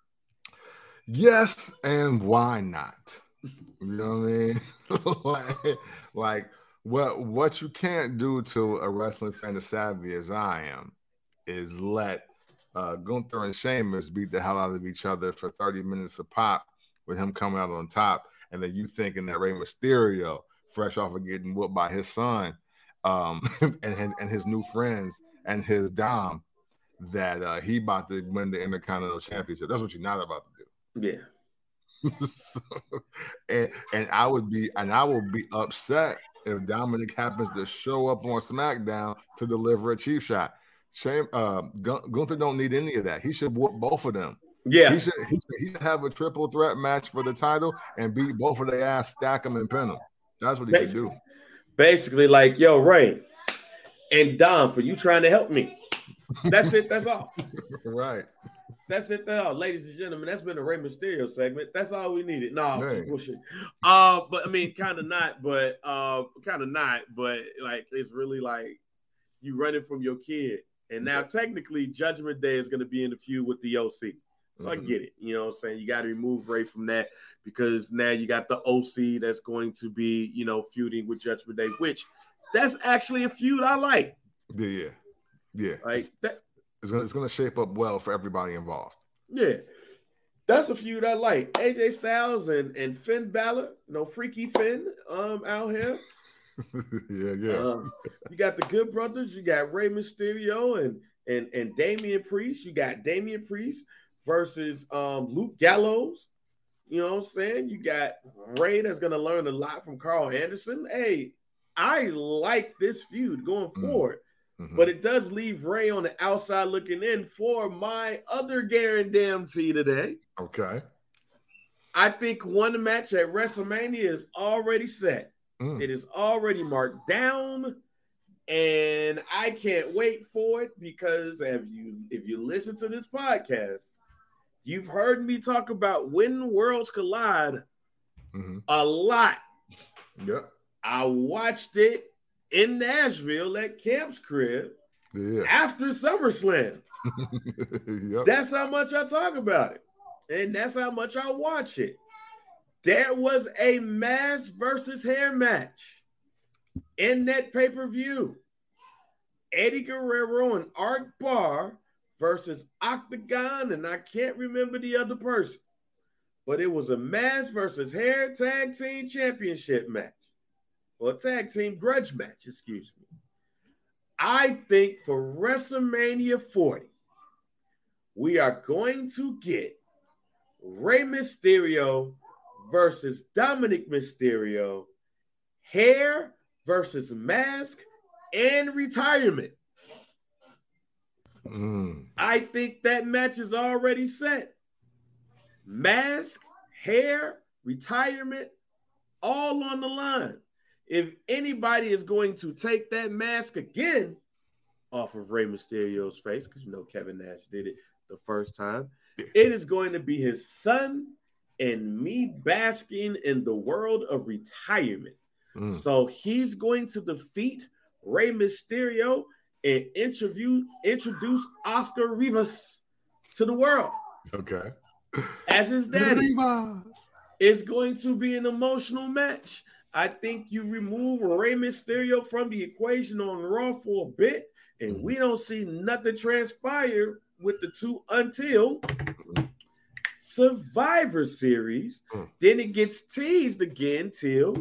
Yes, and why not? You know what I mean? like, like, what, what you can't do to a wrestling fan as savvy as I am is let uh, Gunther and Sheamus beat the hell out of each other for thirty minutes a pop with him coming out on top, and then you thinking that Rey Mysterio, fresh off of getting whooped by his son, um, and, and and his new friends and his Dom, that uh, he about to win the Intercontinental Championship. That's what you're not about to do. Yeah. so, and and I would be and I will be upset if Dominic happens to show up on SmackDown to deliver a cheap shot. Shame, uh, Gunther don't need any of that. He should whoop both of them. Yeah, he should, he should he should have a triple threat match for the title and beat both of their ass, stack them and pin them. That's what he basically, should do. Basically, like, yo, Ray and Dom, for you trying to help me. That's it. That's all. Right. That's it. That's all. Ladies and gentlemen, that's been the Rey Mysterio segment. That's all we needed. No, hey. bullshit. Uh, but I mean, kind of not, but uh, kind of not, but like it's really like you running from your kid. And now technically Judgment Day is going to be in the feud with the O C. So mm-hmm. I get it. You know what I'm saying? You got to remove Ray from that because now you got the O C that's going to be, you know, feuding with Judgment Day, which that's actually a feud I like. Yeah, yeah. Yeah. Like it's, that, it's going it's to shape up well for everybody involved. Yeah. That's a feud I like. A J Styles and, and Finn Balor, you know, Freaky Finn um, out here. yeah, yeah. Um, you got the Good Brothers. You got Rey Mysterio and and and Damian Priest. You got Damian Priest versus um, Luke Gallows. You know what I'm saying? You got Ray that's gonna learn a lot from Carl Anderson. Hey, I like this feud going Mm. forward, Mm-hmm. but it does leave Ray on the outside looking in for my other guarantee today. Okay. I think one match at WrestleMania is already set. Mm. It is already marked down, and I can't wait for it because if you if you listen to this podcast, you've heard me talk about When Worlds Collide Mm-hmm. a lot. Yeah. I watched it in Nashville at Camp's crib Yeah. after SummerSlam. Yep. That's how much I talk about it. And that's how much I watch it. There was a mask versus hair match in that pay-per-view. Eddie Guerrero and Art Barr versus Octagon, and I can't remember the other person. But it was a mask versus hair tag team championship match. Or tag team grudge match, excuse me. I think for WrestleMania forty, we are going to get Rey Mysterio versus Dominic Mysterio, hair versus mask, and retirement. Mm. I think that match is already set. Mask, hair, retirement, all on the line. If anybody is going to take that mask again off of Rey Mysterio's face, because you know Kevin Nash did it the first time, it is going to be his son and me basking in the world of retirement. Mm. So he's going to defeat Rey Mysterio and interview, introduce Oscar Rivas to the world. Okay. As his daddy. Rivas. It's going to be an emotional match. I think you remove Rey Mysterio from the equation on Raw for a bit, and mm-hmm. we don't see nothing transpire with the two until Survivor Series. Mm. Then it gets teased again till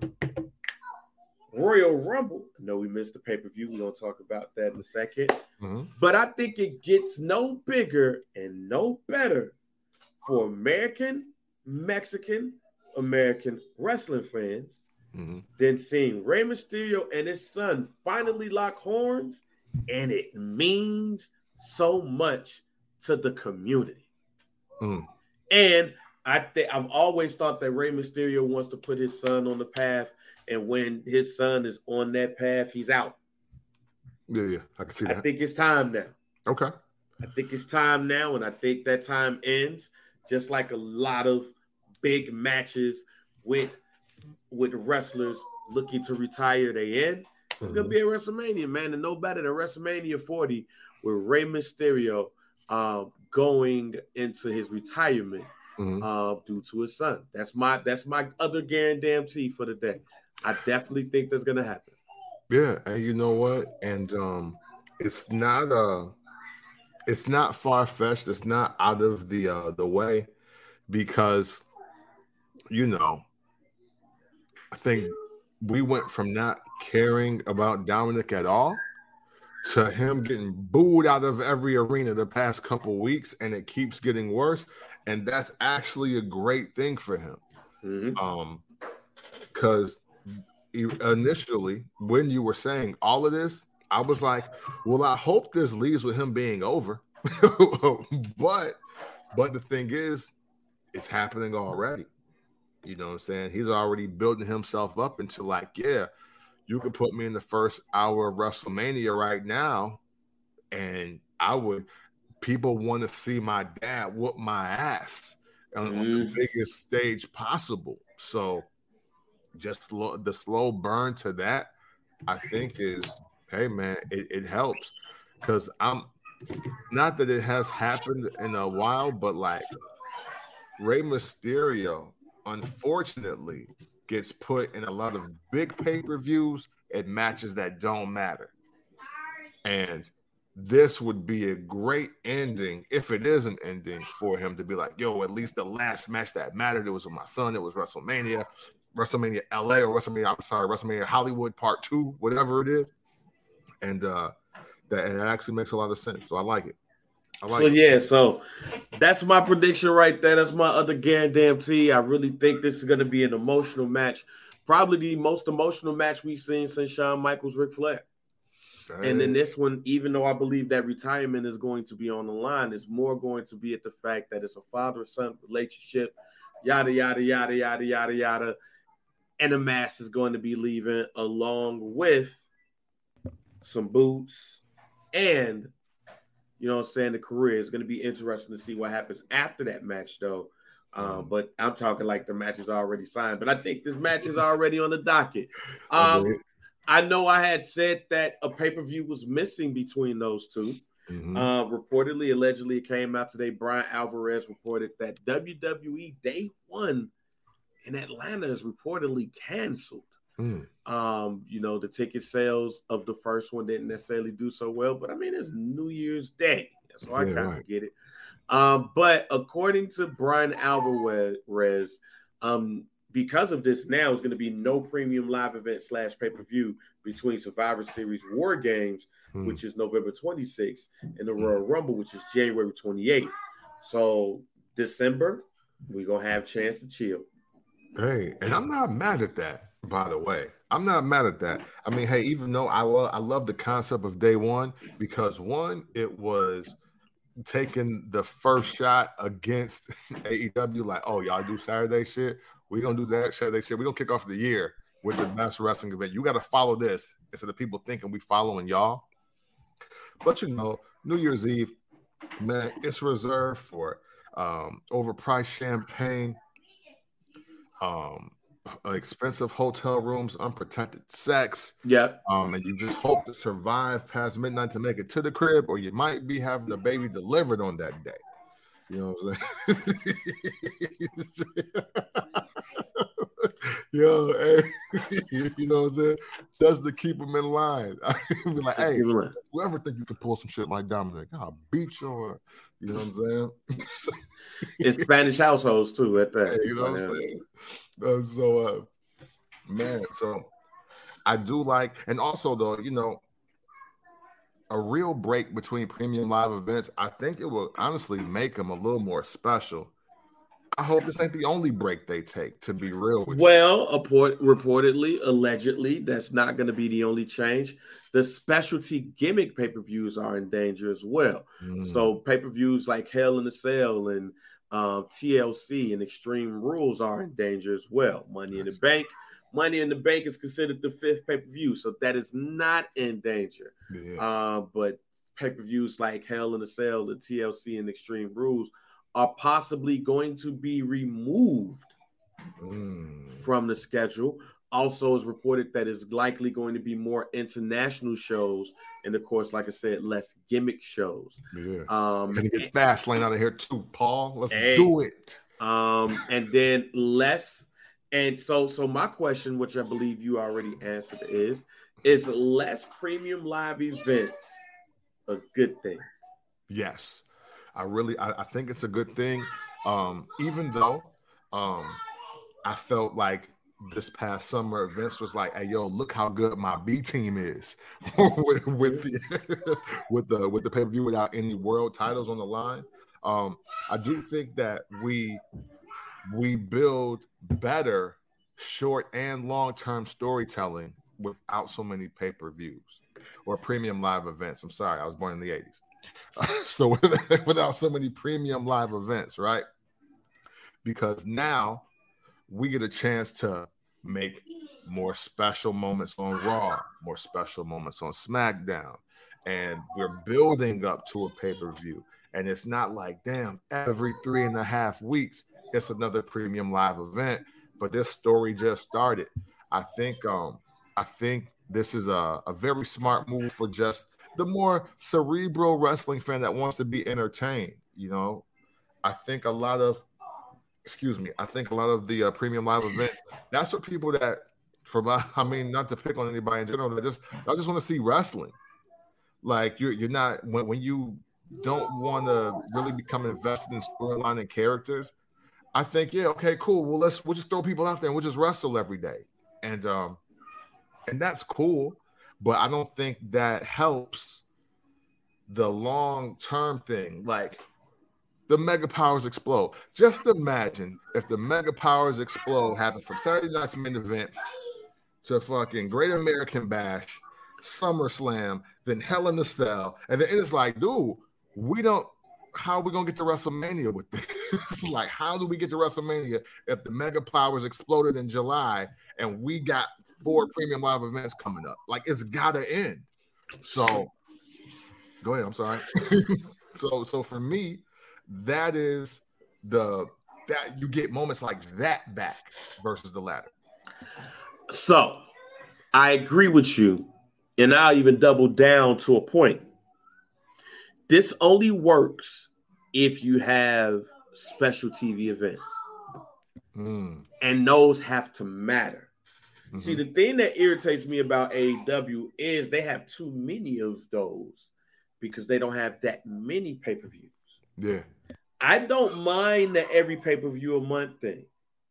Royal Rumble. I know we missed the pay-per-view. We're going to talk about that in a second. Mm-hmm. But I think it gets no bigger and no better for American, Mexican, American wrestling fans mm-hmm. than seeing Rey Mysterio and his son finally lock horns, and it means so much to the community. Mm. And I think I've always thought that Rey Mysterio wants to put his son on the path, and when his son is on that path, he's out. Yeah, yeah, I can see that. I think it's time now. Okay. I think it's time now, and I think that time ends just like a lot of big matches with with wrestlers looking to retire. They end. It's mm-hmm. gonna be a WrestleMania, man, and no better than WrestleMania forty with Rey Mysterio uh, going into his retirement mm-hmm. uh, due to his son. That's my that's my other guarantee for the day. I definitely think that's gonna happen. Yeah, and you know what? And um, it's not uh it's not far-fetched. It's not out of the uh, the way, because you know, I think we went from not caring about Dominic at all to him getting booed out of every arena the past couple weeks, and it keeps getting worse. And that's actually a great thing for him. Mm-hmm. Um, because initially, when you were saying all of this, I was like, well, I hope this leaves with him being over. but but the thing is, it's happening already. You know what I'm saying? He's already building himself up into like, yeah, you could put me in the first hour of WrestleMania right now, and I would, people want to see my dad whoop my ass on, mm. on the biggest stage possible. So just slow, the slow burn to that, I think is, hey, man, it, it helps. Because I'm, not that it has happened in a while, but like Rey Mysterio, unfortunately, gets put in a lot of big pay-per-views at matches that don't matter. And this would be a great ending, if it is an ending, for him to be like, yo, at least the last match that mattered, it was with my son, it was WrestleMania, WrestleMania L A, or WrestleMania, I'm sorry, WrestleMania Hollywood Part two, whatever it is. And uh, that and it actually makes a lot of sense. So I like it. I like so, it. yeah, so that's my prediction right there. That's my other guarantee. I really think this is going to be an emotional match probably the most emotional match we've seen since Shawn Michaels, Ric Flair. Dang. And then this one, even though I believe that retirement is going to be on the line, it's more going to be at the fact that it's a father-son relationship, yada, yada, yada, yada, yada, yada. And the mask is going to be leaving along with some boots. And, you know what I'm saying, the career is going to be interesting to see what happens after that match, though. Um, but I'm talking like the match is already signed. But I think this match is already on the docket. Um, I know I had said that a pay-per-view was missing between those two. Mm-hmm. Uh, reportedly, allegedly, it came out today. Brian Alvarez reported that W W E Day One in Atlanta is reportedly canceled. Mm. Um, you know, the ticket sales of the first one didn't necessarily do so well, but I mean, it's New Year's Day, so yeah, I kind of right. get it. Um, but according to Brian Alvarez, um, because of this, now is going to be no premium live event slash pay-per-view between Survivor Series War Games, mm. which is November twenty-sixth, and the Royal mm. Rumble, which is January twenty-eighth. So December, we're going to have a chance to chill. Hey, and I'm not mad at that, by the way. I'm not mad at that. I mean, hey, even though I love, I love the concept of Day One, because one, it was taking the first shot against A E W, like, oh, y'all do Saturday shit? We're going to do that Saturday shit. We're going to kick off the year with the best wrestling event. You got to follow this instead of people thinking we following y'all. But, you know, New Year's Eve, man, it's reserved for um, overpriced champagne, um, expensive hotel rooms, unprotected sex. Yep. Um, and you just hope to survive past midnight to make it to the crib, or you might be having a baby delivered on that day. You know what I'm saying? Yo, hey, you know what I'm saying? Just to keep them in line. I be like, hey, whoever think you can pull some shit like Dominic, I'll beat you. You know what I'm saying? It's Spanish households too at that. Hey, you know what I'm saying? Uh, so, uh, man, so I do like, and also though, you know, a real break between premium live events, I think it will honestly make them a little more special. I hope this ain't the only break they take, to be real with well, you. Well, reportedly, allegedly, that's not going to be the only change. The specialty gimmick pay-per-views are in danger as well. Mm. So pay-per-views like Hell in a Cell and um, T L C and Extreme Rules are in danger as well. Money in the Bank. Money in the Bank is considered the fifth pay-per-view, so that is not in danger. Yeah. Uh, but pay-per-views like Hell in a Cell, the T L C, and Extreme Rules are possibly going to be removed mm. from the schedule. Also, is reported that it's likely going to be more international shows, and of course, like I said, less gimmick shows. Yeah, um, gonna get fast lane out of here too, Paul. Let's and, do it. Um, and then less. And so, so my question, which I believe you already answered, is: is less premium live events a good thing? Yes. I really, I, I think it's a good thing. Um, even though um, I felt like this past summer, Vince was like, "Hey, yo, look how good my B team is with, with the with the with the pay per view without any world titles on the line." Um, I do think that we we build better short and long term storytelling without so many pay per views or premium live events. I'm sorry, I was born in the eighties. So without so many premium live events, right? Because now we get a chance to make more special moments on Raw, more special moments on SmackDown, and we're building up to a pay-per-view. And it's not like, damn, every three and a half weeks, it's another premium live event. But this story just started. I think, um, I think this is a, a very smart move for just the more cerebral wrestling fan that wants to be entertained. You know, I think a lot of, excuse me, I think a lot of the uh, premium live events, that's what people that, for I mean, not to pick on anybody in general, that just, I just want to see wrestling. Like you're, you're not, when, when you don't want to really become invested in storyline and characters, I think, yeah, okay, cool. Well, let's, we'll just throw people out there and we'll just wrestle every day. And, um, and that's cool. But I don't think that helps the long-term thing. Like, the Mega Powers explode. Just imagine if the Mega Powers explode happened from Saturday night's main event to fucking Great American Bash, SummerSlam, then Hell in the Cell, and then it's like, dude, we don't. How are we gonna get to WrestleMania with this? It's like, how do we get to WrestleMania if the Mega Powers exploded in July and we got four premium live events coming up? Like, it's gotta end. So, go ahead. I'm sorry. so, so for me, that is the that you get moments like that back versus the latter. So, I agree with you, and I'll even double down to a point. This only works if you have special T V events. Mm. And those have to matter. Mm-hmm. See, the thing that irritates me about A E W is they have too many of those because they don't have that many pay-per-views. Yeah. I don't mind the every pay-per-view a month thing.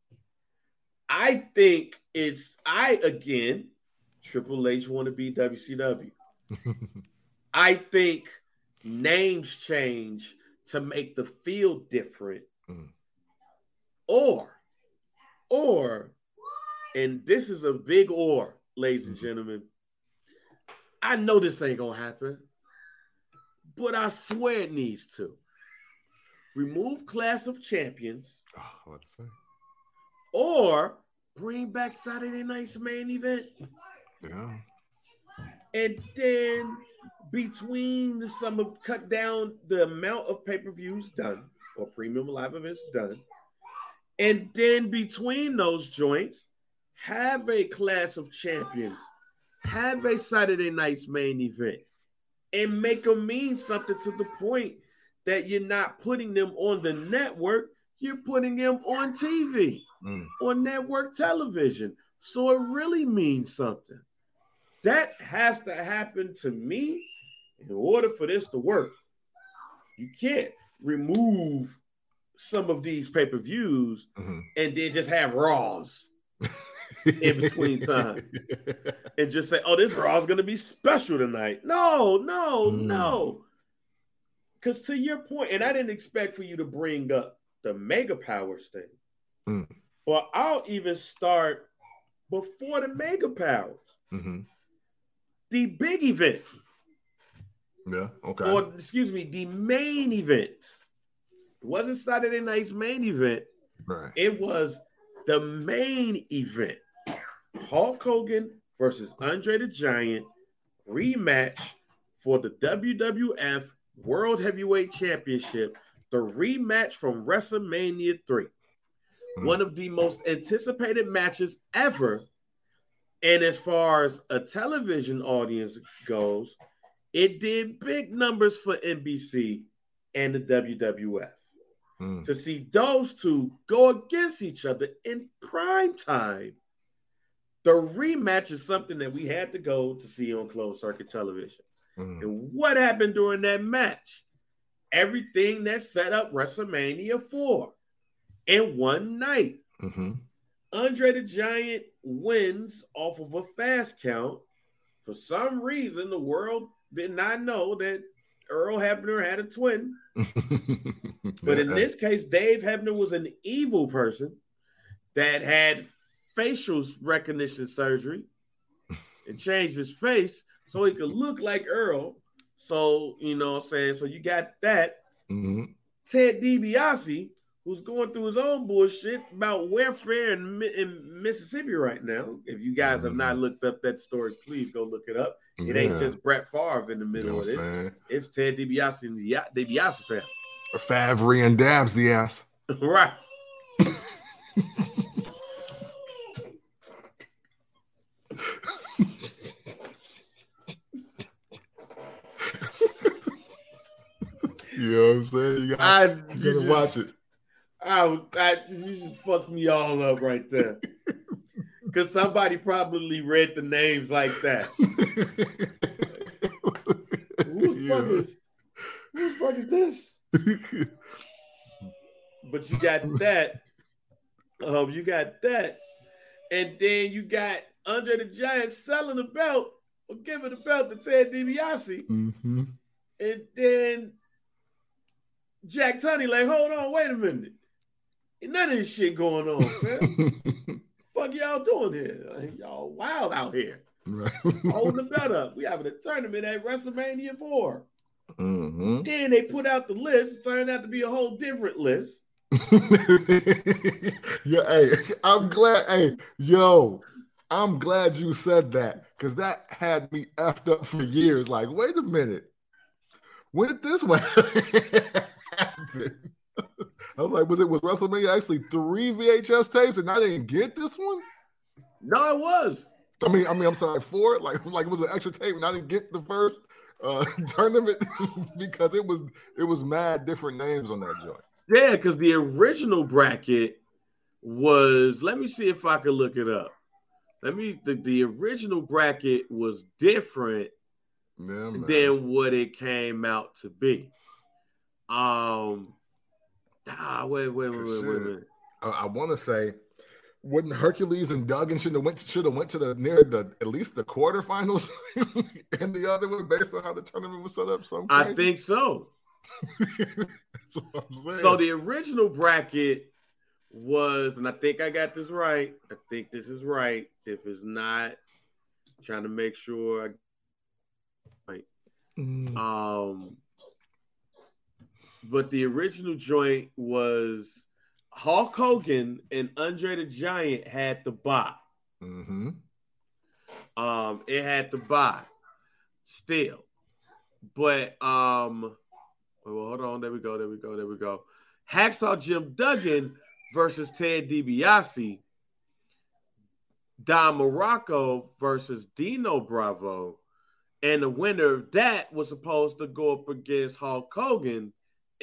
I think it's, I, again, Triple H want to be W C W. I think names change to make the feel different. Mm. Or, or, and this is a big or, ladies and gentlemen. I know this ain't gonna happen, but I swear it needs to. Remove Clash of Champions. Oh, what's that? Or bring back Saturday night's main event. Yeah. And then between the summer, cut down the amount of pay-per-views done or premium live events done. And then between those joints, have a Clash of Champions, have a Saturday night's main event, and make them mean something to the point that you're not putting them on the network, you're putting them on T V, mm. on network television. So it really means something. That has to happen to me in order for this to work. You can't remove some of these pay-per-views mm-hmm. and then just have Raws in between time and just say, oh, this Raw is going to be special tonight. No, no, mm. no. Because to your point, and I didn't expect for you to bring up the Mega Powers thing, mm. but I'll even start before the Mega Powers. Mm-hmm. The big event. Yeah, okay. Or, excuse me, the main event. It wasn't Saturday night's main event. Right. It was the main event. Hulk Hogan versus Andre the Giant rematch for the W W F World Heavyweight Championship. The rematch from WrestleMania three. Mm. One of the most anticipated matches ever. And as far as a television audience goes, it did big numbers for N B C and the W W F. Mm. To see those two go against each other in prime time, the rematch is something that we had to go to see on closed circuit television. Mm. And what happened during that match? Everything that set up WrestleMania four in one night. Mm-hmm. Andre the Giant wins off of a fast count. For some reason, the world did not know that Earl Hebner had a twin. But in this case, Dave Hebner was an evil person that had facial recognition surgery and changed his face so he could look like Earl. So, you know what I'm saying? So you got that. Mm-hmm. Ted DiBiase, who's going through his own bullshit about welfare in, in Mississippi right now. If you guys mm-hmm. have not looked up that story, please go look it up. It yeah. ain't just Brett Favre in the middle you know of this. Saying? It's Ted DiBiase and the DiBiase family. Or Favre and Dabs the ass. Right. You know what I'm saying? You gotta, I, you gotta just, watch it. I, I, you just fucked me all up right there. Because somebody probably read the names like that. Who the yeah. fuck is who the fuck is this? But you got that. Um, you got that. And then you got Andre the Giant selling the belt or giving the belt to Ted DiBiase. Mm-hmm. And then Jack Tunney, like, hold on, wait a minute. Ain't none of this shit going on, man. Fuck y'all doing here? Like, y'all wild out here. Right. Holding the belt up. We having a tournament at WrestleMania four. Mm-hmm. Then they put out the list. It turned out to be a whole different list. Yeah, hey, I'm glad. Hey, yo, I'm glad you said that because that had me effed up for years. Like, wait a minute. When did this one happen? I was like, was it was WrestleMania actually three V H S tapes and I didn't get this one? No, it was. I mean, I mean, I'm sorry, four. Like, like it was an extra tape and I didn't get the first uh, tournament because it was it was mad different names on that joint. Yeah, because the original bracket was. Let me see if I can look it up. Let me. The, the original bracket was different yeah, than what it came out to be. Um. Ah, wait, wait, wait, wait, wait, wait. I, I want to say, wouldn't Hercules and Duggan should have went should have went to the near the at least the quarterfinals and the other one based on how the tournament was set up? Some I think so. That's what I'm saying. So the original bracket was, and I think I got this right. I think this is right. If it's not, I'm trying to make sure. I, right. Mm. Um. But the original joint was Hulk Hogan and Andre the Giant had to buy. Mm-hmm. Um, it had to buy still. But um, well, hold on. There we go. There we go. There we go. Hacksaw Jim Duggan versus Ted DiBiase. Don Morocco versus Dino Bravo. And the winner of that was supposed to go up against Hulk Hogan.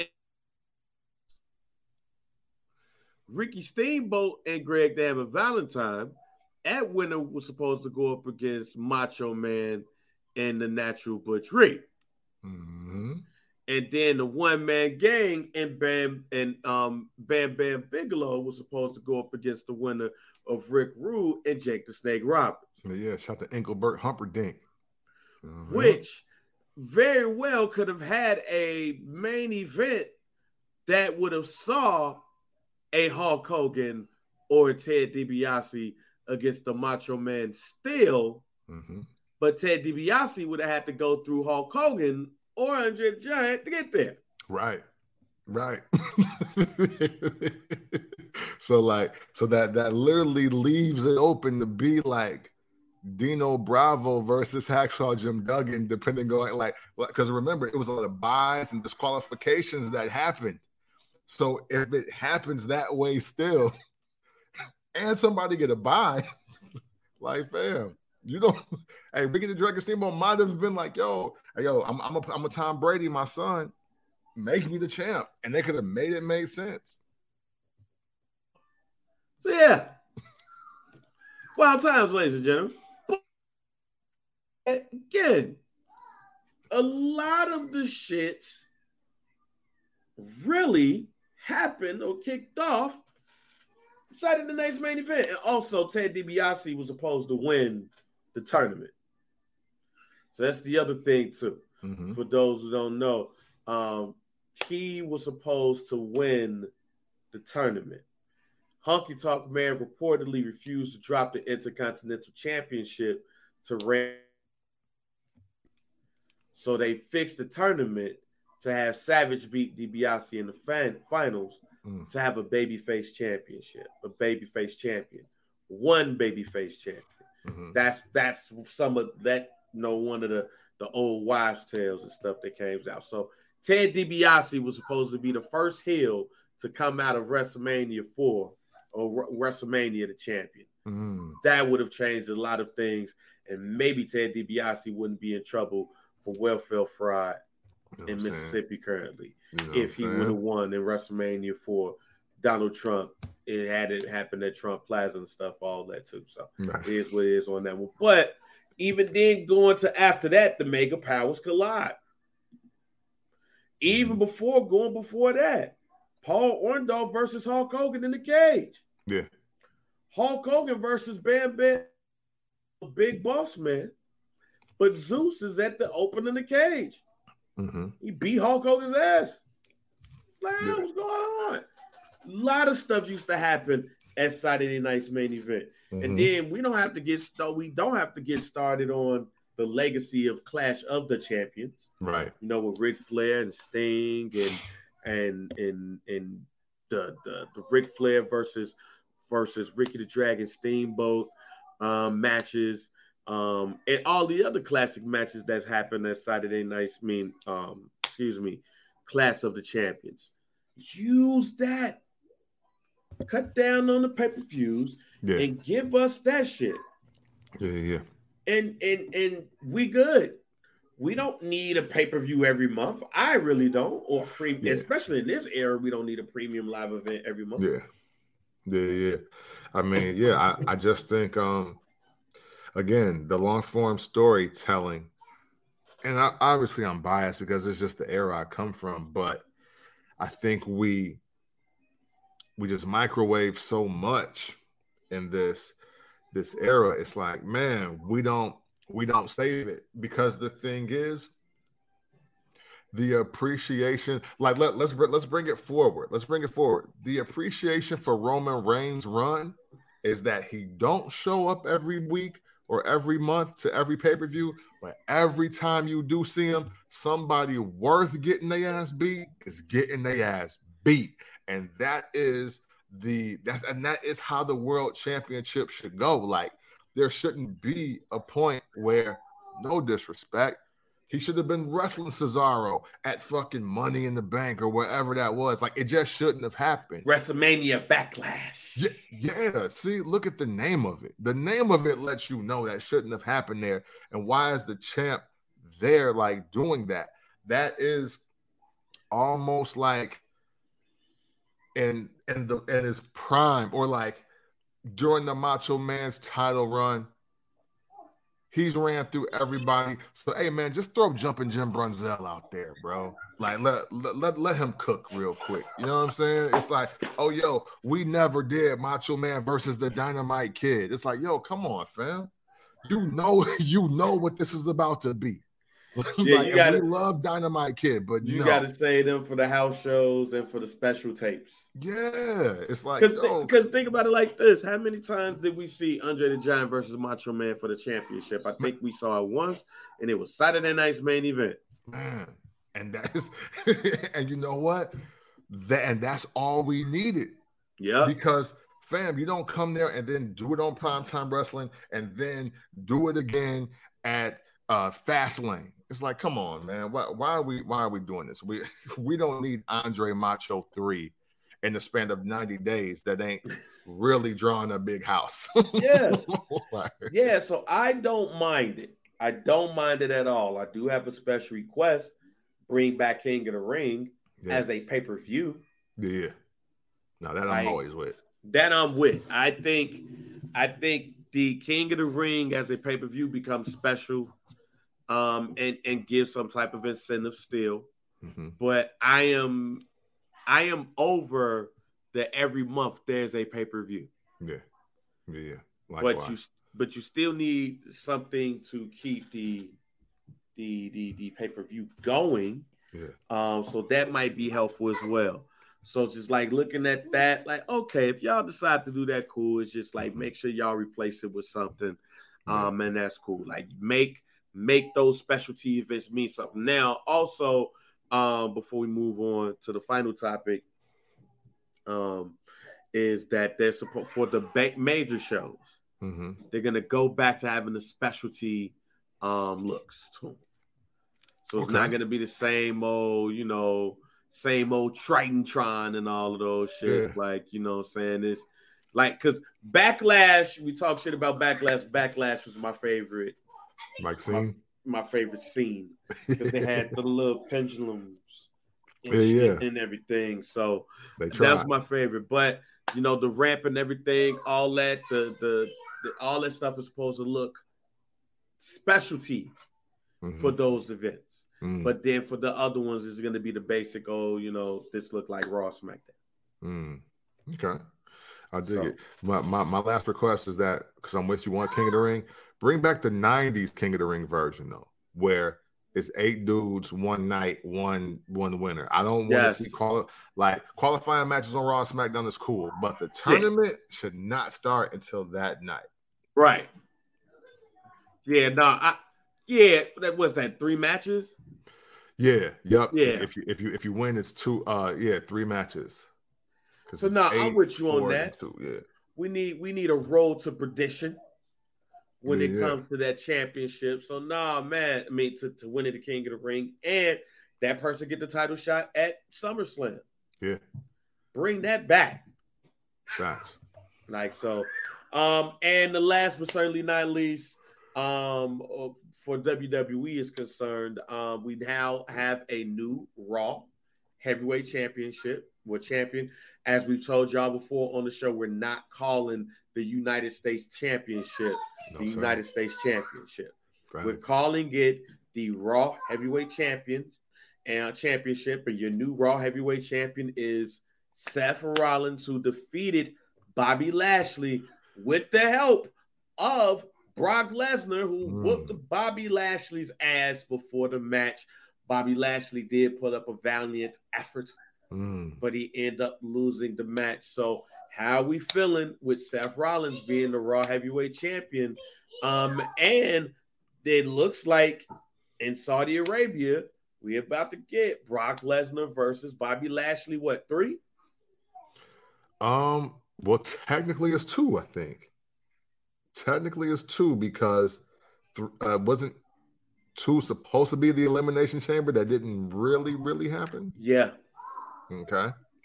Ricky Steamboat and Greg the Hammer Valentine. That winner was supposed to go up against Macho Man and the Natural Butch Reed. Mm-hmm. And then the one man gang and Bam and um, Bam Bam Bigelow was supposed to go up against the winner of Rick Rude and Jake the Snake Roberts. Yeah, shot the Engelbert Humperdinck. Mm-hmm. Which very well could have had a main event that would have saw a Hulk Hogan or Ted DiBiase against the Macho Man still, mm-hmm. but Ted DiBiase would have had to go through Hulk Hogan or Andre the Giant to get there. Right, right. so like, so that that literally leaves it open to be like Dino Bravo versus Hacksaw Jim Duggan, depending on like, because remember it was a lot of buys and disqualifications that happened. So if it happens that way still, and somebody get a buy, like fam, you don't. Hey, Ricky the Dragon Steamboat might have been like, yo, hey, yo, I'm I'm a, I'm a Tom Brady, my son, make me the champ, and they could have made it make sense. So yeah, wild times, ladies and gentlemen. But again, a lot of the shits really happened or kicked off Saturday night's main event. And also Ted DiBiase was supposed to win the tournament. So that's the other thing too. Mm-hmm. For those who don't know, um, he was supposed to win the tournament. Honky Tonk Man reportedly refused to drop the Intercontinental Championship to Randy. So they fixed the tournament to have Savage beat DiBiase in the fan, finals mm. to have a babyface championship, a babyface champion, one babyface champion. Mm-hmm. That's that's some of that. You know, one of the the old wives' tales and stuff that came out. So Ted DiBiase was supposed to be the first heel to come out of WrestleMania four or WrestleMania the champion. Mm. That would have changed a lot of things, and maybe Ted DiBiase wouldn't be in trouble for welfare fraud. You know in Mississippi saying? Currently, you know if he would have won in WrestleMania for Donald Trump, it had it happen at Trump Plaza and stuff, all that too. So right. It is what it is on that one. But even then, going to after that, the Mega Powers collide. Even mm-hmm. before going before that, Paul Orndorff versus Hulk Hogan in the cage. Yeah, Hulk Hogan versus Bam Bam, Big Boss Man, but Zeus is at the open in the cage. Mm-hmm. He beat Hulk Hogan's ass. Like, Yeah. what's going on? A lot of stuff used to happen at Saturday night's main event. Mm-hmm. And then we don't have to get started. We don't have to get started on the legacy of Clash of the Champions. Right. You know, with Ric Flair and Sting and and and and the the, the Ric Flair versus versus Ricky the Dragon Steamboat um, matches. Um, and all the other classic matches that's happened at Saturday night's I mean, um, excuse me, Clash of the Champions. Use that. Cut down on the pay-per-views yeah. and give us that shit. Yeah, yeah. And and and we good. We don't need a pay-per-view every month. I really don't. Or premium, yeah. especially in this era, we don't need a premium live event every month. Yeah. Yeah, yeah. I mean, yeah, I, I just think um again, the long form storytelling, and I, obviously I'm biased because it's just the era I come from, but I think we we just microwave so much in this this era. It's like, man, we don't we don't save it because the thing is the appreciation. Like let, let's let's bring it forward. Let's bring it forward. The appreciation for Roman Reigns' run is that he don't show up every week or every month to every pay-per-view, but every time you do see him, somebody worth getting their ass beat is getting their ass beat. And that is the that's and that is how the world championship should go. Like there shouldn't be a point where, no disrespect, he should have been wrestling Cesaro at fucking Money in the Bank or wherever that was. Like, it just shouldn't have happened. WrestleMania Backlash. Yeah, yeah. See, look at the name of it. The name of it lets you know that shouldn't have happened there. And why is the champ there, like, doing that? That is almost like in in the in his prime, or like during the Macho Man's title run. He's ran through everybody. So, hey, man, just throw Jumping Jim Brunzell out there, bro. Like, let, let, let, let him cook real quick. You know what I'm saying? It's like, oh, yo, we never did Macho Man versus the Dynamite Kid. It's like, yo, come on, fam. You know, you know what this is about to be. Yeah, like, you gotta, we love Dynamite Kid, but you no. got to say them for the house shows and for the special tapes. Yeah, it's like, because th- think about it like this: how many times did we see Andre the Giant versus Macho Man for the championship? I think we saw it once, and it was Saturday night's main event. Man, and that's and you know what? That and that's all we needed. Yeah, because fam, you don't come there and then do it on Primetime Wrestling and then do it again at uh, Fastlane. It's like, come on, man. Why, why are we why are we doing this? We we don't need Andre Macho three in the span of ninety days that ain't really drawing a big house. Yeah. like, yeah, so I don't mind it. I don't mind it at all. I do have a special request. Bring back King of the Ring yeah. as a pay-per-view. Yeah. Now that I'm I, always with. That I'm with. I think I think the King of the Ring as a pay-per-view becomes special. Um, and, and give some type of incentive still. Mm-hmm. But I am I am over the every month there's a pay-per-view. Yeah. Yeah. Likewise. But you but you still need something to keep the the the, the pay-per-view going. Yeah. Um, so that might be helpful as well. So just like looking at that, like, okay, if y'all decide to do that, cool. It's just like make sure y'all replace it with something. Um, yeah. And that's cool. Like make Make those specialty events mean something. Now, also, um, before we move on to the final topic, um, is that they're supposed for the ba- major shows, mm-hmm. they're gonna go back to having the specialty um, looks too. So it's okay. not gonna be the same old, you know, same old Tritantron and all of those shits. Yeah. Like, you know what I'm saying? It's like because Backlash, we talk shit about Backlash. Backlash was my favorite. Mike scene? My, my favorite scene because they had the little pendulums and, yeah, yeah. and everything. So that's my favorite. But you know, the ramp and everything, all that, the the, the all that stuff is supposed to look specialty mm-hmm. for those events. Mm. But then for the other ones, it's going to be the basic. Oh, you know, this look like Raw, SmackDown. Mm. Okay, I dig so. it. My, my my last request is that because I'm with you on King of the Ring. Bring back the nineties King of the Ring version, though, where it's eight dudes, one night, one one winner. I don't want Yes. to see quali- like qualifying matches on Raw and SmackDown is cool, but the tournament yeah. should not start until that night. Right. Yeah, no, I yeah, that was that three matches. Yeah, yep. Yeah. If you if you if you win, it's two. Uh, yeah, three matches. So now I'm with you on that. Two, yeah. We need we need a road to perdition when yeah, it comes to that championship. So nah, man, I mean to, to winning the King of the Ring and that person get the title shot at SummerSlam. Yeah. Bring that back. Facts. Like so. Um, and the last but certainly not least, um, for W W E is concerned, um, we now have a new Raw Heavyweight Championship. We're champion. As we've told y'all before on the show, we're not calling the United States Championship no, the sir. United States Championship. Right. We're calling it the Raw Heavyweight Champion and Championship. And your new Raw Heavyweight Champion is Seth Rollins, who defeated Bobby Lashley with the help of Brock Lesnar, who mm. whooped Bobby Lashley's ass before the match. Bobby Lashley did put up a valiant effort, mm. but he ended up losing the match. So how are we feeling with Seth Rollins being the Raw Heavyweight Champion? Um, and it looks like in Saudi Arabia, we're about to get Brock Lesnar versus Bobby Lashley, what, three? Um, well, technically it's two, I think. Technically it's two because th- uh, wasn't two supposed to be the Elimination Chamber that didn't really, really happen? Yeah. Okay.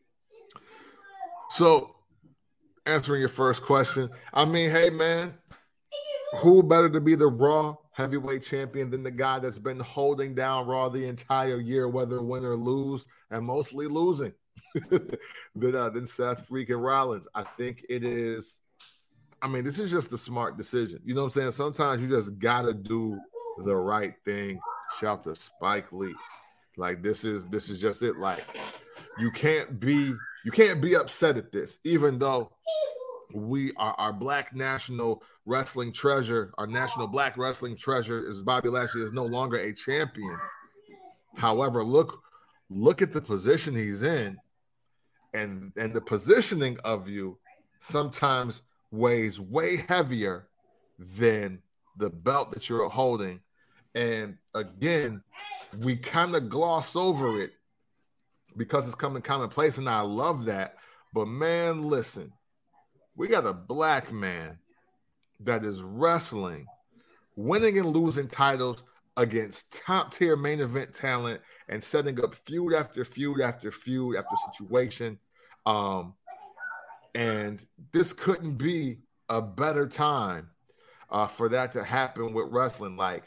So, answering your first question, I mean, hey, man, who better to be the Raw Heavyweight Champion than the guy that's been holding down Raw the entire year, whether win or lose, and mostly losing, than, uh, than Seth freaking Rollins? I think it is, I mean, this is just a smart decision. You know what I'm saying? Sometimes you just got to do the right thing. Shout to Spike Lee. Like, this is this is just it. Like, you can't be you can't be upset at this, even though we are our black national wrestling treasure, our national black wrestling treasure is Bobby Lashley is no longer a champion. However, look look at the position he's in, and and the positioning of you sometimes weighs way heavier than the belt that you're holding. And again, we kind of gloss over it because it's coming commonplace, and I love that. But man, listen, we got a black man that is wrestling, winning and losing titles against top-tier main event talent and setting up feud after feud after feud after situation. Um, and this couldn't be a better time uh, for that to happen with wrestling. Like,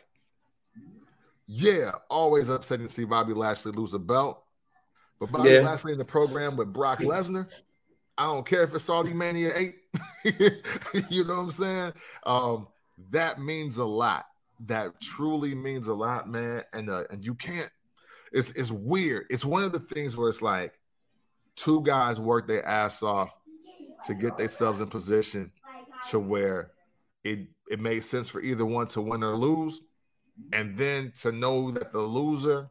yeah, always upsetting to see Bobby Lashley lose a belt. But Bobby yeah. Lashley in the program with Brock Lesnar, I don't care if it's Saudi Mania eight. You know what I'm saying? Um, that means a lot. That truly means a lot, man. And uh, and you can't, it's it's weird. It's one of the things where it's like two guys work their ass off to get themselves in position to where it it made sense for either one to win or lose. And then to know that the loser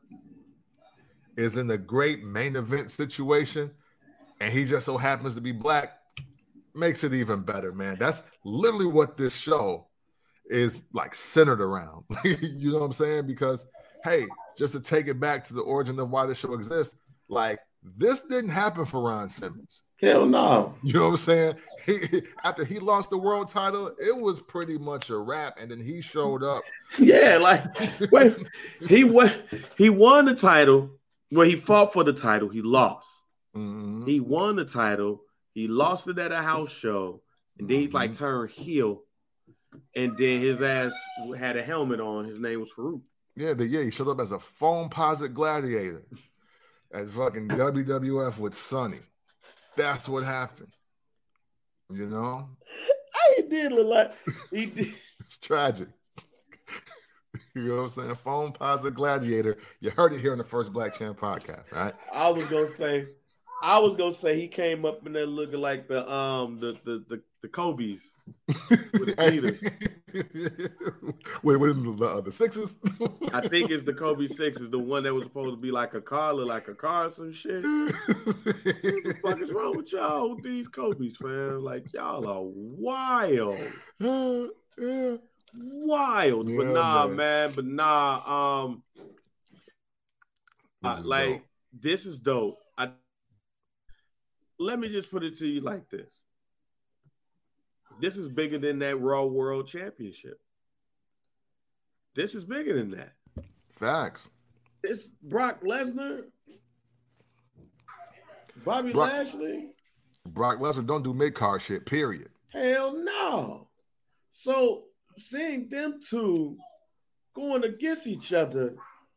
is in a great main event situation and he just so happens to be black makes it even better, man. That's literally what this show is like centered around. You know what I'm saying? Because, hey, just to take it back to the origin of why this show exists, like, this didn't happen for Ron Simmons. Hell no. You know what I'm saying? He, after he lost the world title, it was pretty much a wrap, and then he showed up. Yeah, like, wait, he won, he won the title. Well, he fought for the title. He lost. Mm-hmm. He won the title. He lost it at a house show, and then he like turned heel, and then his ass had a helmet on. His name was Farouk. Yeah, the, yeah, he showed up as a foam-posite gladiator at fucking W W F with Sonny. That's what happened. You know? He did look like he did. It's tragic. You know what I'm saying? Foam-posite gladiator. You heard it here on the First Black Champ podcast, right? I was gonna say I was gonna say he came up in there looking like the um the the the, the Kobe's with Adidas. Wait, with the uh, the Sixers? I think it's the Kobe Sixers, the one that was supposed to be like a car, look like a car or some shit. What the fuck is wrong with y'all with these Kobe's, fam? Like y'all are wild. yeah. Wild. Yeah, but nah, man. man. But nah, um uh, like dope. this is dope. I let me just put it to you like this. This is bigger than that Raw World Championship. This is bigger than that. Facts. It's Brock Lesnar, Bobby Brock, Lashley. Brock Lesnar don't do mid-card shit, period. Hell no. So seeing them two going against each other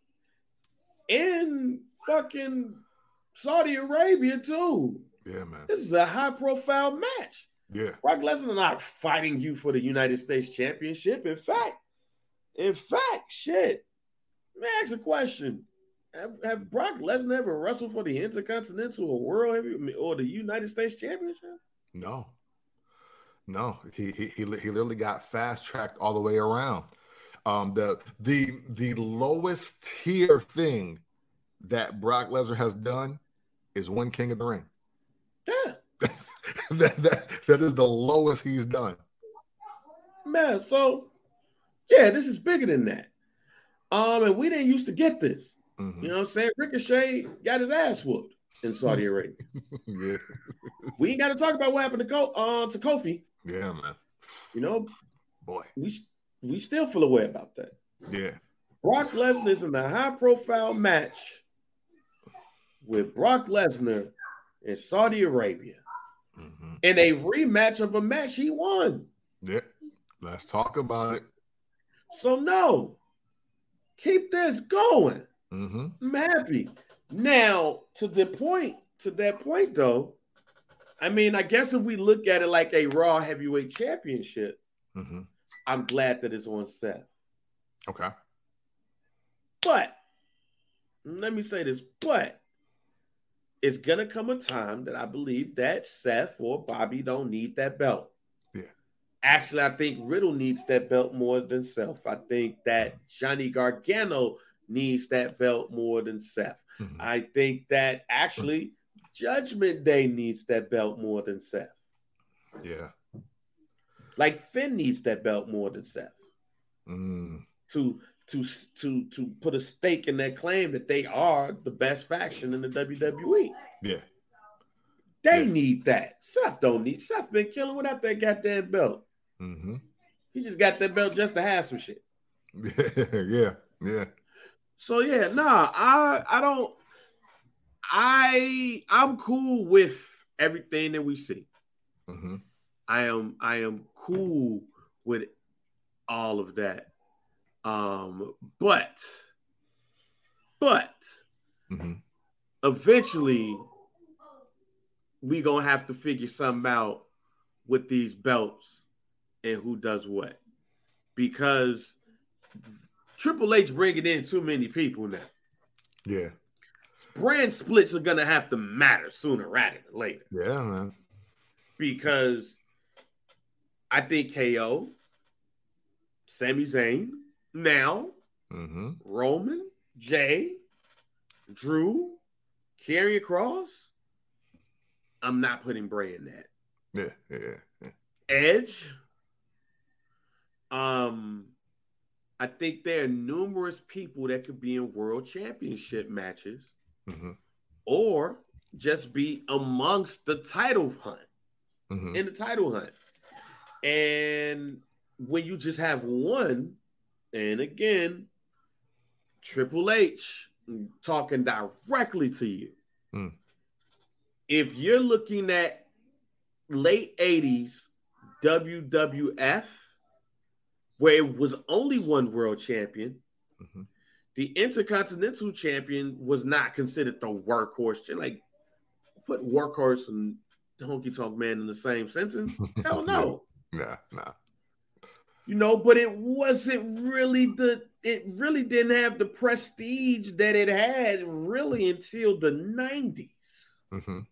in fucking Saudi Arabia too. Yeah, man. This is a high-profile match. Yeah. Brock Lesnar not fighting you for the United States Championship. In fact, in fact, shit. Let me ask a question. Have, have Brock Lesnar ever wrestled for the Intercontinental or World Heavy or the United States Championship? No. No. He he he, he literally got fast-tracked all the way around. Um, the the the lowest tier thing that Brock Lesnar has done is win King of the Ring. Yeah. That's, that, that, that is the lowest he's done. Man, so yeah, this is bigger than that. Um, and we didn't used to get this. Mm-hmm. You know what I'm saying? Ricochet got his ass whooped in Saudi Arabia. Yeah. We ain't got to talk about what happened to, Co- uh, to Kofi. Yeah, man. You know, boy, we we still feel away about that. Yeah. Brock Lesnar is in a high-profile match with Brock Lesnar in Saudi Arabia. Mm-hmm. In a rematch of a match he won. Yeah. Let's talk about it. So, no. Keep this going. Mm-hmm. I'm happy. Now, to the point, to that point, though, I mean, I guess if we look at it like a Raw Heavyweight Championship, mm-hmm. I'm glad that it's on Seth. Okay. But, let me say this, but it's going to come a time that I believe that Seth or Bobby don't need that belt. Yeah. Actually, I think Riddle needs that belt more than Seth. I think that Johnny Gargano needs that belt more than Seth. Mm-hmm. I think that actually Judgment Day needs that belt more than Seth. Yeah. Like Finn needs that belt more than Seth. Mm. To to to to put a stake in that claim that they are the best faction in the W W E. Yeah. They yeah. need that. Seth don't need. Seth been killing without that goddamn belt. Mm-hmm. He just got that belt just to have some shit. yeah, yeah. So yeah, nah, I I don't. I I'm cool with everything that we see. Mm-hmm. I am I am cool with all of that. Um, but but mm-hmm. eventually we gonna have to figure something out with these belts and who does what, because Triple H bringing in too many people now. Yeah, brand splits are gonna have to matter sooner rather than later. Yeah, man. Because I think K O, Sami Zayn, now mm-hmm. Roman, Jay, Drew, Karrion Kross. I'm not putting Bray in that. Yeah, yeah, yeah. Edge. Um, I think there are numerous people that could be in world championship matches, mm-hmm. or just be amongst the title hunt, mm-hmm. in the title hunt. And when you just have one, and again, Triple H talking directly to you. Mm. If you're looking at late eighties W W F, where it was only one world champion, mm-hmm. the Intercontinental Champion was not considered the workhorse. Like, put workhorse and honky tonk man in the same sentence? Hell no. Nah, nah. You know, but it wasn't really the, it really didn't have the prestige that it had really until the nineties. Mm-hmm.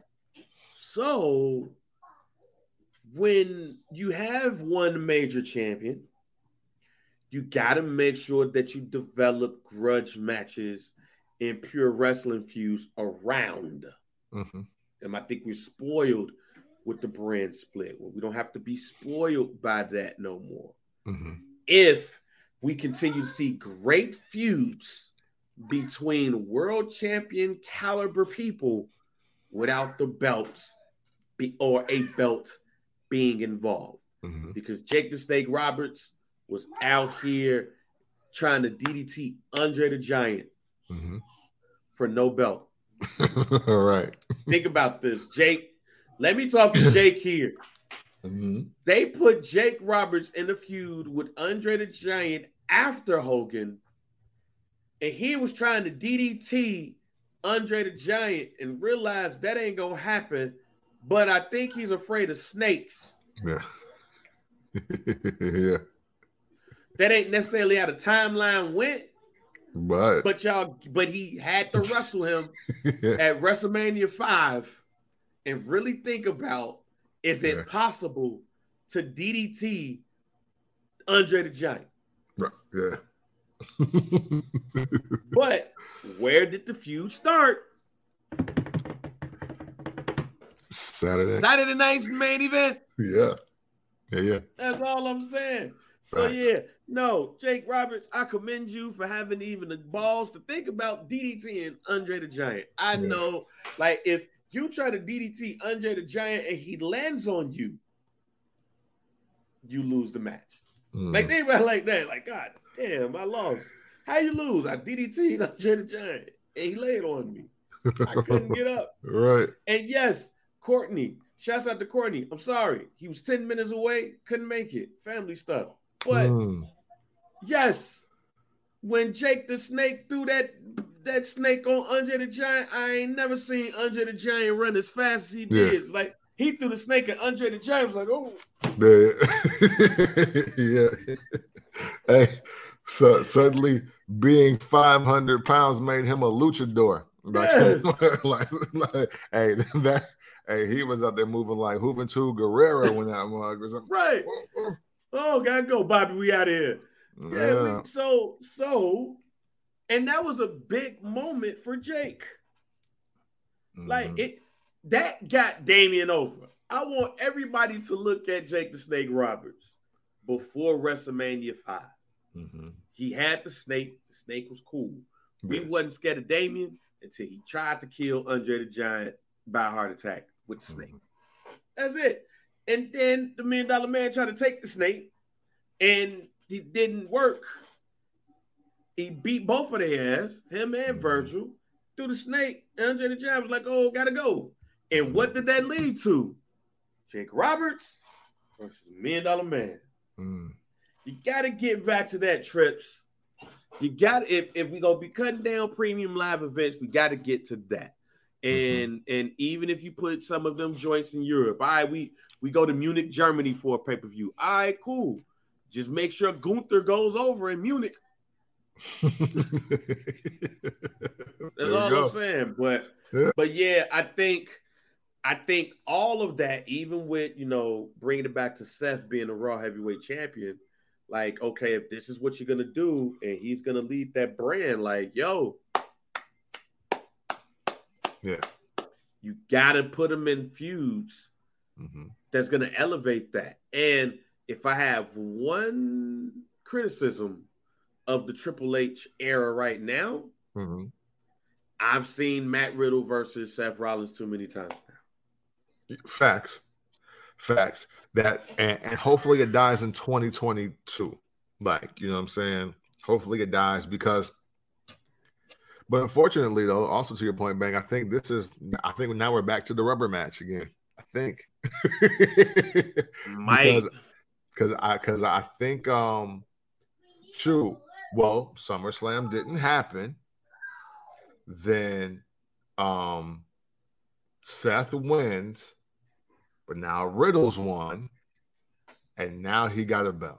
So when you have one major champion, you got to make sure that you develop grudge matches and pure wrestling feuds around. Mm-hmm. And I think we're spoiled with the brand split. Well, we don't have to be spoiled by that no more. Mm-hmm. If we continue to see great feuds between world champion caliber people without the belts be, or a belt being involved. Mm-hmm. Because Jake the Snake Roberts was out here trying to D D T Andre the Giant mm-hmm. for no belt. All right. Think about this, Jake. Let me talk to Jake here. Mm-hmm. They put Jake Roberts in a feud with Andre the Giant after Hogan, and he was trying to D D T Andre the Giant and realized that ain't gonna happen. But I think he's afraid of snakes. Yeah. Yeah. That ain't necessarily how the timeline went. But but y'all, but he had to wrestle him yeah. at WrestleMania five and really think about, is it yeah. possible to D D T Andre the Giant? Right. Yeah. But where did the feud start? Saturday. Saturday night's main event. Yeah. Yeah, yeah. That's all I'm saying. So, Facts. yeah, no, Jake Roberts, I commend you for having even the balls to think about D D T-ing Andre the Giant. I yeah. know, like, if you try to D D T Andre the Giant and he lands on you, you lose the match. Mm. Like, think about it like that. Like, God damn, I lost. How you lose? I D D T'd Andre the Giant, and he laid on me. I couldn't get up. Right. And yes, Courtney, shouts out to Courtney. I'm sorry. He was ten minutes away, couldn't make it. Family stuff. But mm. yes, when Jake the Snake threw that that snake on Andre the Giant, I ain't never seen Andre the Giant run as fast as he did. Yeah. It's like he threw the snake at Andre the Giant. Was like, oh, yeah. yeah. Hey, so suddenly being five hundred pounds made him a luchador. Like, yeah. like, like, hey, that. Hey, he was out there moving like Juventud Guerrero when that mug was up. Right. Oh, gotta go, Bobby. We out of here. Yeah. yeah we, so, so, and that was a big moment for Jake. Mm-hmm. Like it, that got Damian over. I want everybody to look at Jake the Snake Roberts before WrestleMania five. Mm-hmm. He had the snake. The snake was cool. Yeah. We wasn't scared of Damian until he tried to kill Andre the Giant by a heart attack with the snake. Mm-hmm. That's it. And then the Million Dollar Man tried to take the snake, and it didn't work. He beat both of their ass, him and mm-hmm. Virgil, through the snake. And Andre the Giant was like, oh, gotta go. And what did that lead to? Jake Roberts versus Million Dollar Man. Mm. You gotta get back to that, Trips. You got if if we gonna be cutting down premium live events, we gotta get to that. And mm-hmm. and even if you put some of them joints in Europe, all right, we we go to Munich, Germany for a pay-per-view. All right, cool. Just make sure Gunther goes over in Munich. That's all go. I'm saying. But yeah. but yeah, I think I think all of that, even with, you know, bringing it back to Seth being a Raw Heavyweight Champion, like, okay, if this is what you're gonna do, and he's gonna lead that brand, like, yo. Yeah, you gotta put them in feuds mm-hmm. that's gonna elevate that. And if I have one criticism of the Triple H era right now, mm-hmm. I've seen Matt Riddle versus Seth Rollins too many times now. Facts, facts. That and, and hopefully it dies in twenty twenty-two. Like, you know what I'm saying? Hopefully it dies because. But unfortunately, though, also to your point, Bang, I think this is, I think now we're back to the rubber match again. I think. Might. Because I, because I think, um, true, well, SummerSlam didn't happen. Then um, Seth wins, but now Riddle's won, and now he got a belt.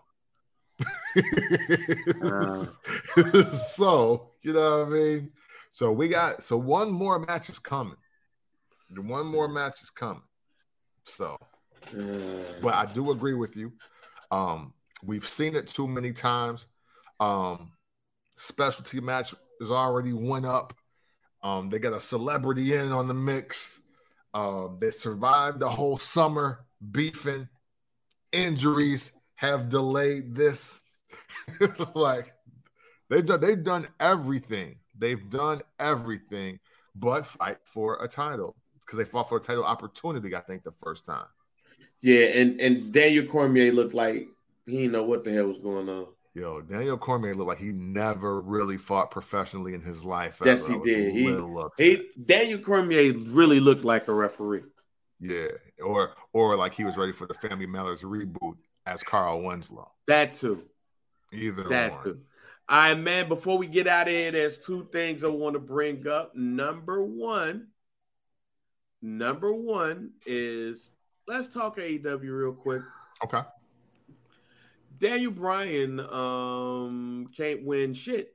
uh. So, you know what I mean? So we got, so one more match is coming. one more match is coming. So, but I do agree with you. Um, we've seen it too many times. Um, specialty match is already one up. Um, they got a celebrity in on the mix. Um, they survived the whole summer beefing. Injuries have delayed this. Like they've done, they've done everything. They've done everything but fight for a title because they fought for a title opportunity. I think the first time. Yeah, and and Daniel Cormier looked like he didn't know what the hell was going on. Yo, Daniel Cormier looked like he never really fought professionally in his life. Yes, he did. He, he Daniel Cormier really looked like a referee. Yeah, or or like he was ready for the Family Matters reboot as Carl Winslow. That too. Either that one. Too. All right, man. Before we get out of here, there's two things I want to bring up. Number one, number one is let's talk A E W real quick. Okay. Daniel Bryan um, can't win shit.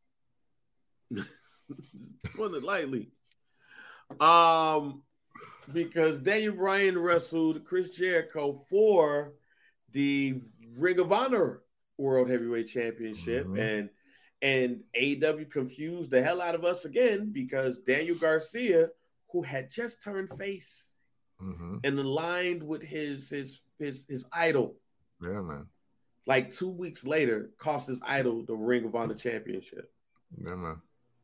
Put it lightly. Um, because Daniel Bryan wrestled Chris Jericho for the Ring of Honor World Heavyweight Championship, mm-hmm. and and A E W confused the hell out of us again because Daniel Garcia, who had just turned face mm-hmm. and aligned with his his his his idol, yeah, man. Like two weeks later, cost his idol the Ring of Honor Championship. Yeah, man.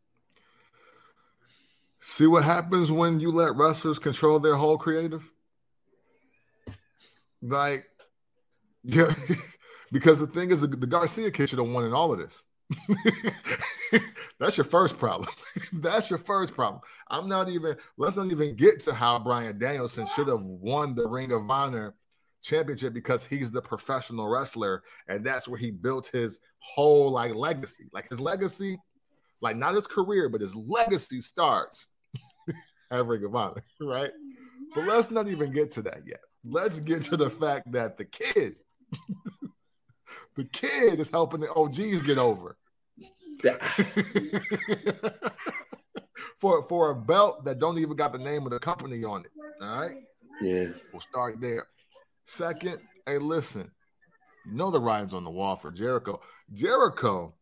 See what happens when you let wrestlers control their whole creative? Like, yeah, because the thing is, the, the Garcia kid should have won in all of this. That's your first problem. That's your first problem. I'm not even, let's not even get to how Bryan Danielson should have won the Ring of Honor Championship because he's the professional wrestler and that's where he built his whole like legacy. Like his legacy, like not his career, but his legacy starts at Ring of Honor, right? But let's not even get to that yet. Let's get to the fact that the kid, the kid is helping the O Gs get over. for for a belt that don't even got the name of the company on it. All right. Yeah. We'll start there. Second, hey, listen, you know the writing's on the wall for Jericho. Jericho,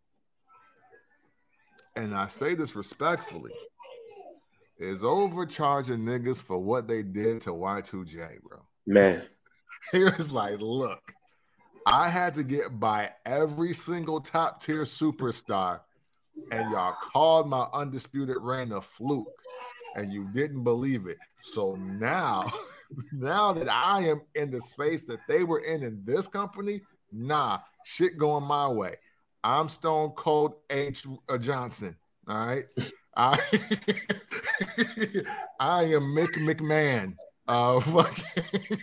and I say this respectfully, is overcharging niggas for what they did to Y two J, bro. Man. He was like, look, I had to get by every single top tier superstar, and y'all called my undisputed reign a fluke, and you didn't believe it. So now, now that I am in the space that they were in in this company, nah, shit going my way. I'm Stone Cold H. Johnson, all right? I, I am Mick McMahon. Uh, fucking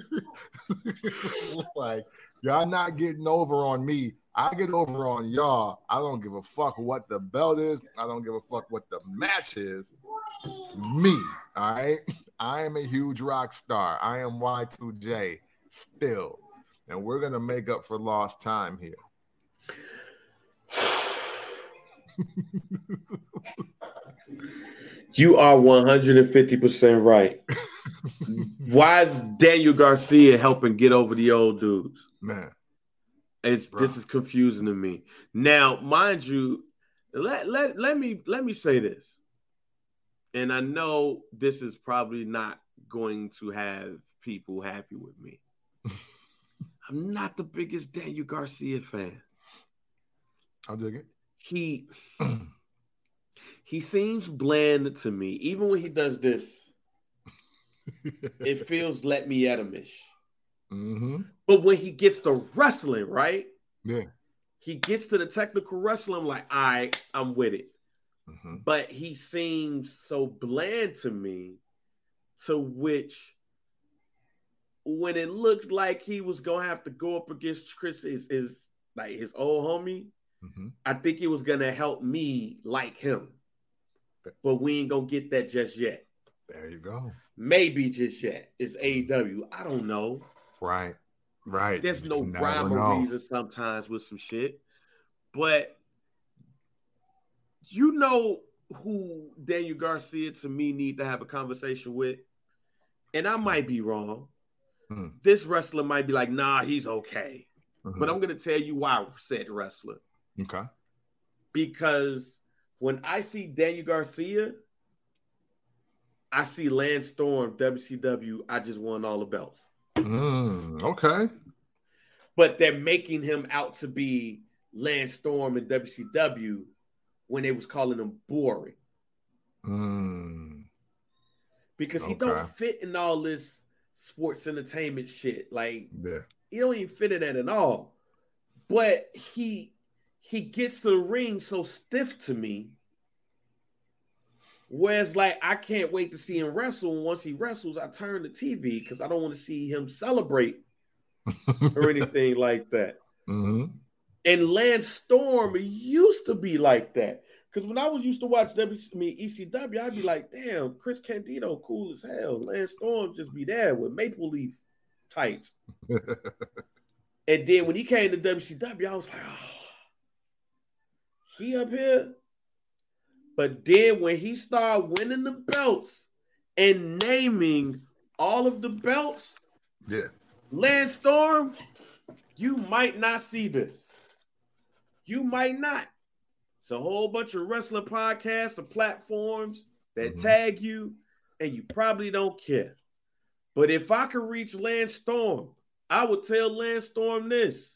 like, y'all not getting over on me. I get over on y'all. I don't give a fuck what the belt is. I don't give a fuck what the match is. It's me, all right? I am a huge rock star. I am Y two J still. And we're going to make up for lost time here. You are one hundred fifty percent right. Why is Daniel Garcia helping get over the old dudes? Man. It's Bro. This is confusing to me. Now, mind you, let, let, let me let me say this. And I know this is probably not going to have people happy with me. I'm not the biggest Daniel Garcia fan. I'll dig it. He he seems bland to me. Even when he does this, it feels let me at him-ish. Mm-hmm. But when he gets to wrestling, right? Yeah. He gets to the technical wrestling, I'm like, all right, I'm with it. Mm-hmm. But he seems so bland to me, to which when it looks like he was gonna have to go up against Chris, is is like his old homie, mm-hmm. I think it was gonna help me like him. But we ain't gonna get that just yet. There you go. Maybe just yet. It's A E W. I don't know. Right. Right. There's no rhyme or reason sometimes with some shit. But you know, who Daniel Garcia to me need to have a conversation with, and I might be wrong. Mm. This wrestler might be like, nah, he's okay. Mm-hmm. But I'm going to tell you why I said wrestler. Okay. Because when I see Daniel Garcia, I see Lance Storm, W C W, I just won all the belts. Mm, okay. But they're making him out to be Lance Storm in W C W when they was calling him boring. Mm. Because he okay. don't fit in all this sports entertainment shit. Like, yeah. he don't even fit in that at all. But he he gets to the ring so stiff to me. Whereas, like, I can't wait to see him wrestle. And once he wrestles, I turn the T V because I don't want to see him celebrate or anything like that. Mm-hmm. And Lance Storm used to be like that. Because when I was used to watch W, I mean, E C W, I'd be like, damn, Chris Candido cool as hell. Lance Storm just be there with maple leaf tights. And then when he came to W C W, I was like, oh, he up here? But then when he started winning the belts and naming all of the belts, yeah, Lance Storm, you might not see this. You might not. It's a whole bunch of wrestling podcasts or platforms that mm-hmm. tag you, and you probably don't care. But if I could reach Lance Storm, I would tell Lance Storm this.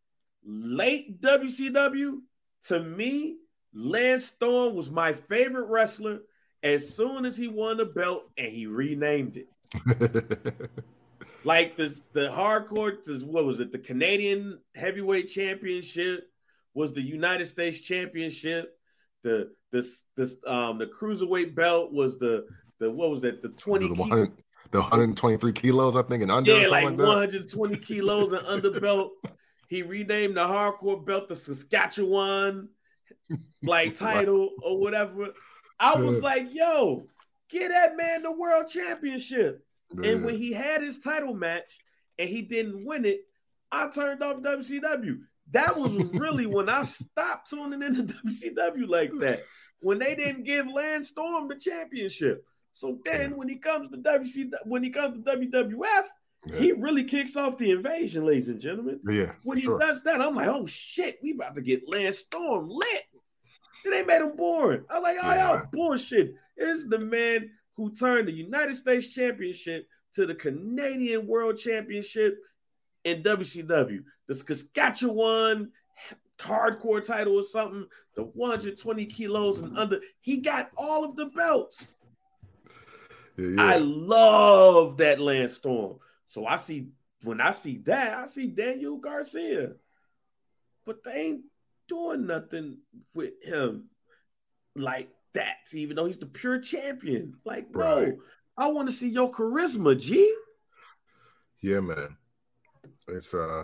Late W C W, to me, Lance Storm was my favorite wrestler as soon as he won the belt and he renamed it. Like this, the hardcore, this, what was it? The Canadian Heavyweight Championship was the United States Championship. The this this um the cruiserweight belt was the the what was that? The twenty the, one hundred, the one hundred twenty-three kilos, I think, and under. Yeah, like, like one hundred twenty kilos and under belt. He renamed the hardcore belt the Saskatchewan like title or whatever. I was like, yo, get that man the world championship. Yeah. And when he had his title match and he didn't win it, I turned off W C W. That was really when I stopped tuning into W C W like that. When they didn't give Lance Storm the championship. So then when he comes to W C W, when he comes to W W F, yeah. he really kicks off the invasion, ladies and gentlemen. Yeah. When he sure. does that, I'm like, oh shit, we about to get Lance Storm lit. And they made him boring. I'm like, oh, yeah. y'all bullshit. This is the man who turned the United States Championship to the Canadian World Championship in W C W. The Saskatchewan hardcore title or something, the one hundred twenty kilos and under. He got all of the belts. Yeah, yeah. I love that Lance Storm. So I see, when I see that, I see Daniel Garcia. But they ain't doing nothing with him like that, even though he's the pure champion. Like, bro, right. I want to see your charisma, G. Yeah, man. It's uh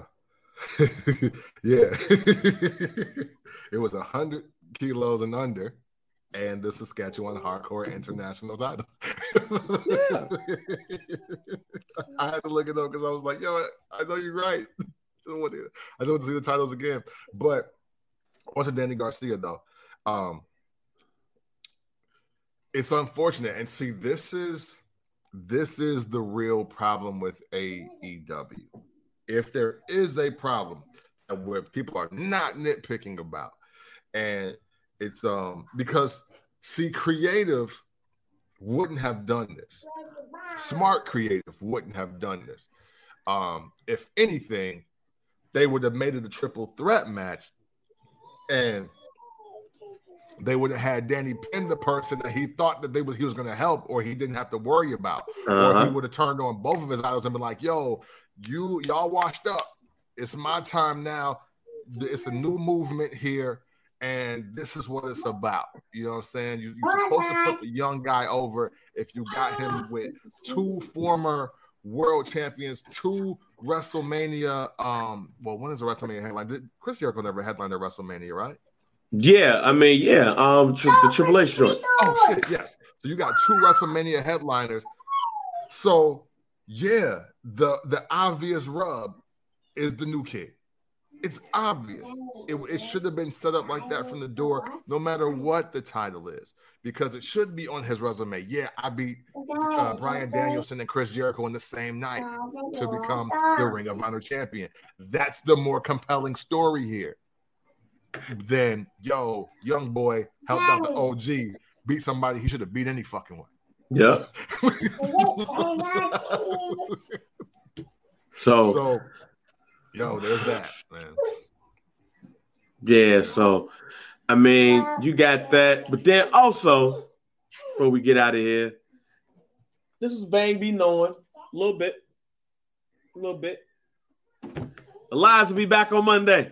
yeah. It was a hundred kilos and under, and the Saskatchewan Hardcore International title. Yeah. I had to look it up because I was like, yo, I know you're right. I don't want to, I don't want to see the titles again. But onto Danny Garcia though. Um it's unfortunate. And see, this is this is the real problem with A E W. If there is a problem where people are not nitpicking about, and it's um because see, creative wouldn't have done this. Smart creative wouldn't have done this. Um, if anything, they would have made it a triple threat match, and they would have had Danny pin the person that he thought that they was he was going to help, or he didn't have to worry about, uh-huh. or he would have turned on both of his idols and been like, "Yo, you y'all washed up. It's my time now. It's a new movement here, and this is what it's about." You know what I'm saying? You, you're supposed to put the young guy over if you got him with two former world champions, two WrestleMania. Um, well, when is the WrestleMania headline? Did Chris Jericho never headlined at WrestleMania, right? Yeah, I mean, yeah. Um, tri- the Triple H joint. Oh shit, yes. So you got two WrestleMania headliners. So yeah, the the obvious rub is the new kid. It's obvious. It, it should have been set up like that from the door, no matter what the title is, because it should be on his resume. Yeah, I beat uh, Bryan Danielson and Chris Jericho in the same night to become the Ring of Honor champion. That's the more compelling story here than, yo, young boy helped out the O G, beat somebody he should have beat any fucking way. Yeah. so, so, yo, there's that, man. Yeah, so, I mean, you got that. But then also, before we get out of here, this is Bang be knowing a little bit. A little bit. Elias will be back on Monday.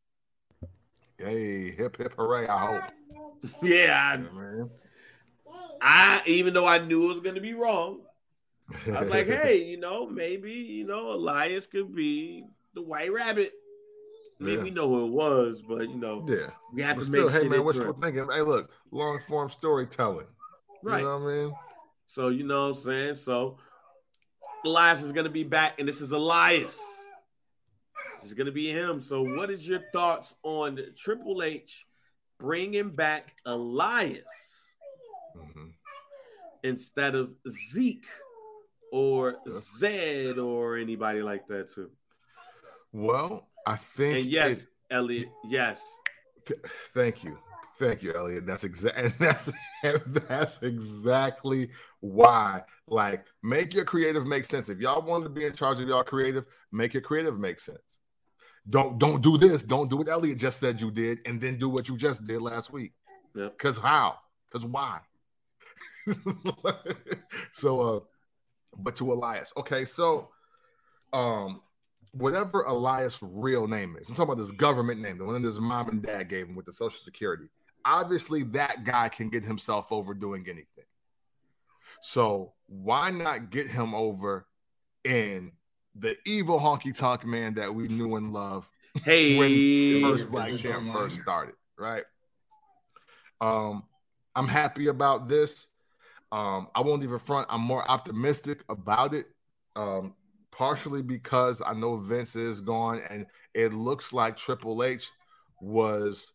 Hey, hip, hip, hooray, I hope. Yeah, I, yeah, man. I, even though I knew it was going to be wrong, I was like, hey, you know, maybe, you know, Elias could be the White Rabbit. I mean, yeah. we know who it was, but, you know, yeah. we have but to still, make hey, shit man, what you it. thinking? Hey, look, long-form storytelling. Right. You know what I mean? So, you know what I'm saying? So, Elias is going to be back, and this is Elias. This is going to be him. So, what is your thoughts on Triple H bringing back Elias mm-hmm. instead of Zeke or yeah. Zed or anybody like that too? Well, I think and yes, it, Elliot, yes. Th- thank you. Thank you, Elliot. That's exactly that's that's exactly why. Like, make your creative make sense. If y'all want to be in charge of y'all creative, make your creative make sense. Don't don't do this. Don't do what Elliot just said you did, and then do what you just did last week. Yep. Because how? Because why? so, uh, but to Elias. Okay, so, um, whatever Elias' real name is, I'm talking about this government name, the one that his mom and dad gave him with the Social Security. Obviously, that guy can get himself over doing anything. So why not get him over in the evil honky tonk man that we knew and loved hey, when the first Black Champ online. first started, right? Um, I'm happy about this. Um, I won't even front. I'm more optimistic about it, um, partially because I know Vince is gone, and it looks like Triple H was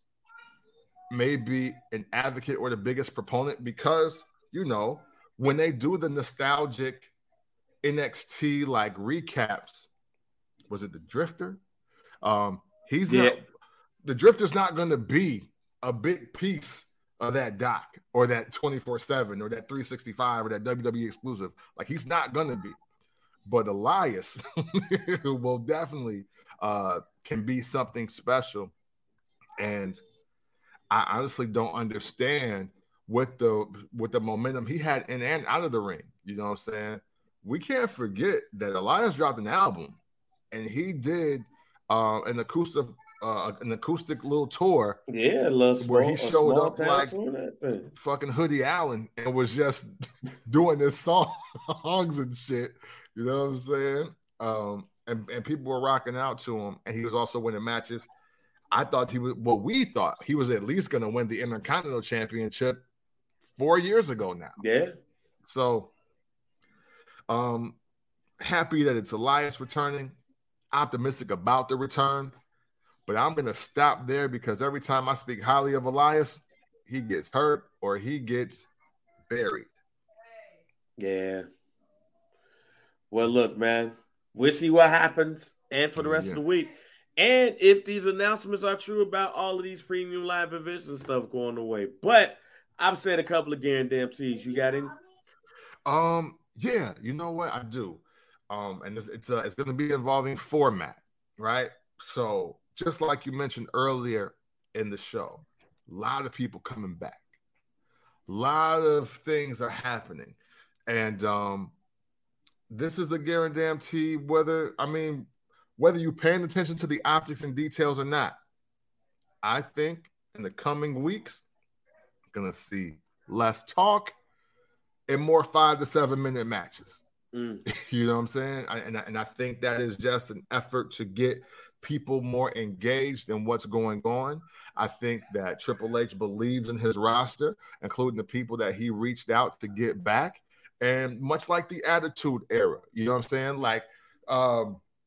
maybe an advocate or the biggest proponent because, you know, when they do the nostalgic N X T like recaps, was it the Drifter? Um, he's yeah. not the Drifter's not going to be a big piece of that doc or that twenty-four seven or that three sixty-five or that W W E exclusive. Like, he's not going to be. But Elias will definitely uh, can be something special. And I honestly don't understand with the with the momentum he had in and out of the ring. You know what I'm saying? We can't forget that Elias dropped an album, and he did uh, an acoustic uh, an acoustic little tour. Yeah, where small, he showed up like fucking Hoodie Allen and was just doing his songs and shit. You know what I'm saying? Um, and, and people were rocking out to him, and he was also winning matches. I thought he was, well, we thought he was at least going to win the Intercontinental Championship four years ago now. Yeah. So, um, happy that it's Elias returning. Optimistic about the return. But I'm going to stop there because every time I speak highly of Elias, he gets hurt or he gets buried. Yeah. Well, look, man, we'll see what happens and for the rest yeah. of the week. And if these announcements are true about all of these premium live events and stuff going away. But I've said a couple of guarantees. You got any? Um, yeah, you know what? I do. Um, and it's it's, uh, it's going to be involving format, right? So just like you mentioned earlier in the show, a lot of people coming back. A lot of things are happening. And um, this is a guarantee whether, I mean, whether you're paying attention to the optics and details or not. I think in the coming weeks, going to see less talk and more five to seven minute matches. Mm. You know what I'm saying? I, and, I, and I think that is just an effort to get people more engaged in what's going on. I think that Triple H believes in his roster, including the people that he reached out to get back. And much like the Attitude Era, you know what I'm saying? Like, um,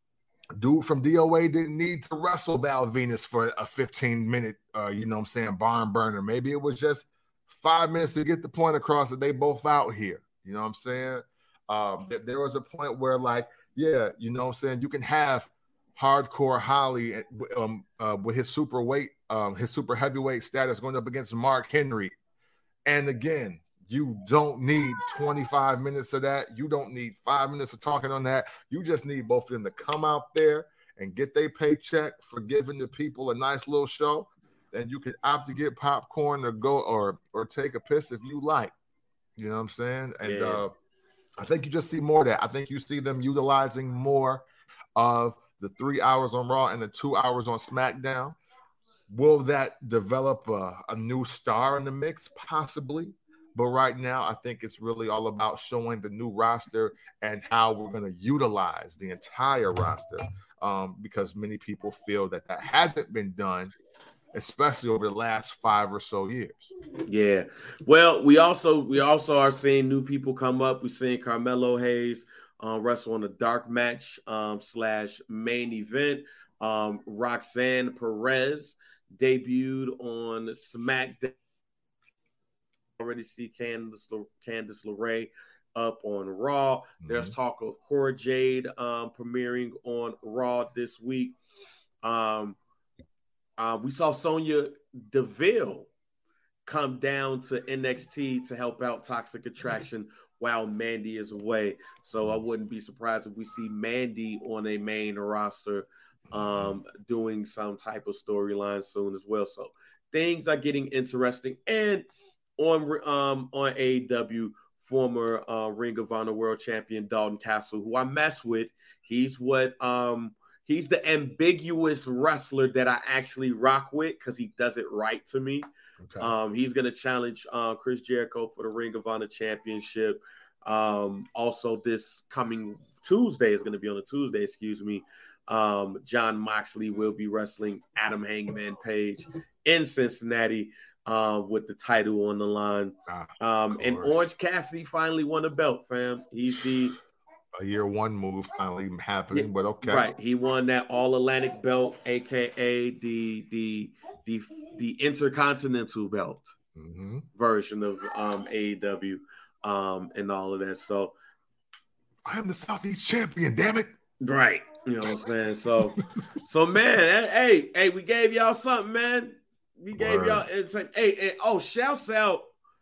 Dude from D O A didn't need to wrestle Val Venus for a fifteen minute, uh, you know what I'm saying, barn burner. Maybe it was just five minutes to get the point across that they both out here. You know what I'm saying? Um, that there was a point where, like, yeah, you know what I'm saying, you can have Hardcore Holly um, uh, with his super weight, um, his super heavyweight status going up against Mark Henry. And again, you don't need twenty-five minutes of that. You don't need five minutes of talking on that. You just need both of them to come out there and get their paycheck for giving the people a nice little show. Then you can opt to get popcorn or go or or take a piss if you like. You know what I'm saying? And yeah. uh, I think you just see more of that. I think you see them utilizing more of the three hours on Raw and the two hours on SmackDown. Will that develop a, a new star in the mix? Possibly. But right now, I think it's really all about showing the new roster and how we're going to utilize the entire roster, um, because many people feel that that hasn't been done, especially over the last five or so years. Yeah. Well, we also we also are seeing new people come up. We're seeing Carmelo Hayes um, wrestle on a dark match um, slash main event. Um, Roxanne Perez debuted on SmackDown. Already see Candice, Candice LeRae up on Raw. Mm-hmm. There's talk of Cora Jade um, premiering on Raw this week. Um, uh, we saw Sonya Deville come down to N X T to help out Toxic Attraction while Mandy is away. So I wouldn't be surprised if we see Mandy on a main roster um, doing some type of storyline soon as well. So things are getting interesting. And On um on A E W, former uh, Ring of Honor World Champion Dalton Castle, who I mess with. He's what um he's the ambiguous wrestler that I actually rock with because he does it right to me. Okay. Um, he's gonna challenge uh, Chris Jericho for the Ring of Honor Championship. Um, also, this coming Tuesday is gonna be on a Tuesday. Excuse me. Um, John Moxley will be wrestling Adam Hangman Page in Cincinnati. Uh, with the title on the line. Ah, um, and Orange Cassidy finally won a belt, fam. He's the a year one move finally happening, yeah, but okay. Right. He won that All Atlantic belt, aka the the the the Intercontinental belt mm-hmm. version of um, A E W um, and all of that. So I am the Southeast champion, damn it. Right. You know what I'm saying? So so man, hey, hey, we gave y'all something, man. We gave Word. y'all it's like, hey, hey, oh, shouts out.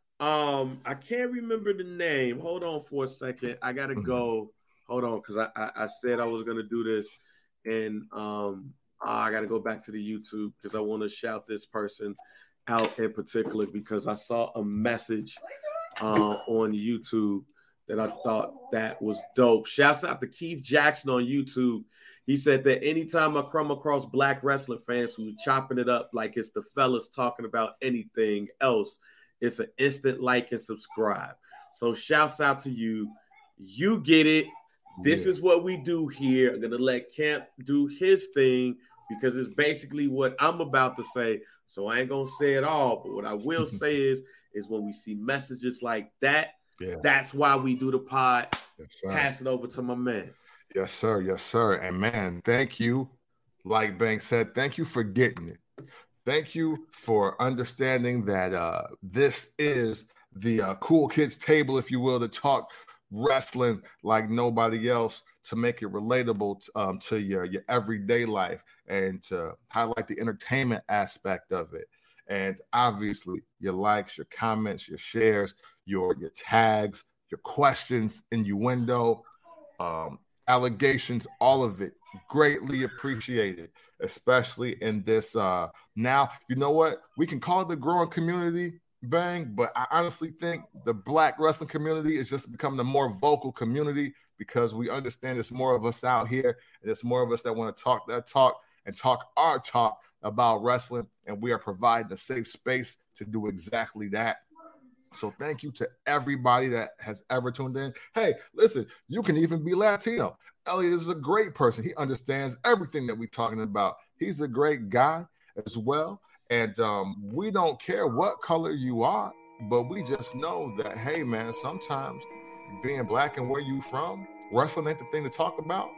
Um, I can't remember the name. Hold on for a second. I gotta mm-hmm. go. Hold on, because I, I I said I was gonna do this, and um, I gotta go back to the YouTube because I want to shout this person out in particular because I saw a message uh, on YouTube that I thought that was dope. Shouts out to Keith Jackson on YouTube. He said that anytime I come across black wrestling fans who's chopping it up like it's the fellas talking about anything else, it's an instant like and subscribe. So shouts out to you. You get it. This yeah. is what we do here. I'm going to let Camp do his thing because it's basically what I'm about to say. So I ain't going to say it all. But what I will say is, is when we see messages like that, yeah. that's why we do the pod. Yes, pass it over to my man. Yes, sir. Yes, sir. And man, thank you. Like Banks said, thank you for getting it. Thank you for understanding that uh, this is the uh, cool kids table, if you will, to talk wrestling like nobody else, to make it relatable to, um, to your, your everyday life and to highlight the entertainment aspect of it. And obviously your likes, your comments, your shares, your, your tags, your questions, innuendo, um, allegations, all of it greatly appreciated, especially in this uh now, you know what, we can call it the growing community, Bang, but I honestly think the black wrestling community is just becoming a more vocal community because we understand there's more of us out here and there's more of us that want to talk that talk and talk our talk about wrestling, and we are providing a safe space to do exactly that. So thank you to everybody that has ever tuned in. Hey, listen, you can even be Latino. Elliot is a great person. He understands everything that we're talking about. He's a great guy as well. And um, we don't care what color you are, but we just know that, hey, man, sometimes being black and where you from, wrestling ain't the thing to talk about.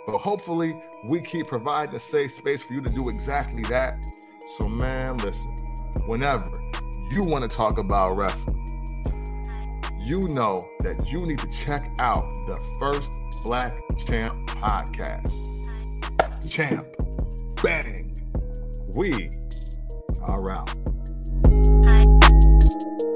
But hopefully, we keep providing a safe space for you to do exactly that. So, man, listen, whenever you want to talk about wrestling, you know that you need to check out the First Black Champ podcast. Champ betting. We are out.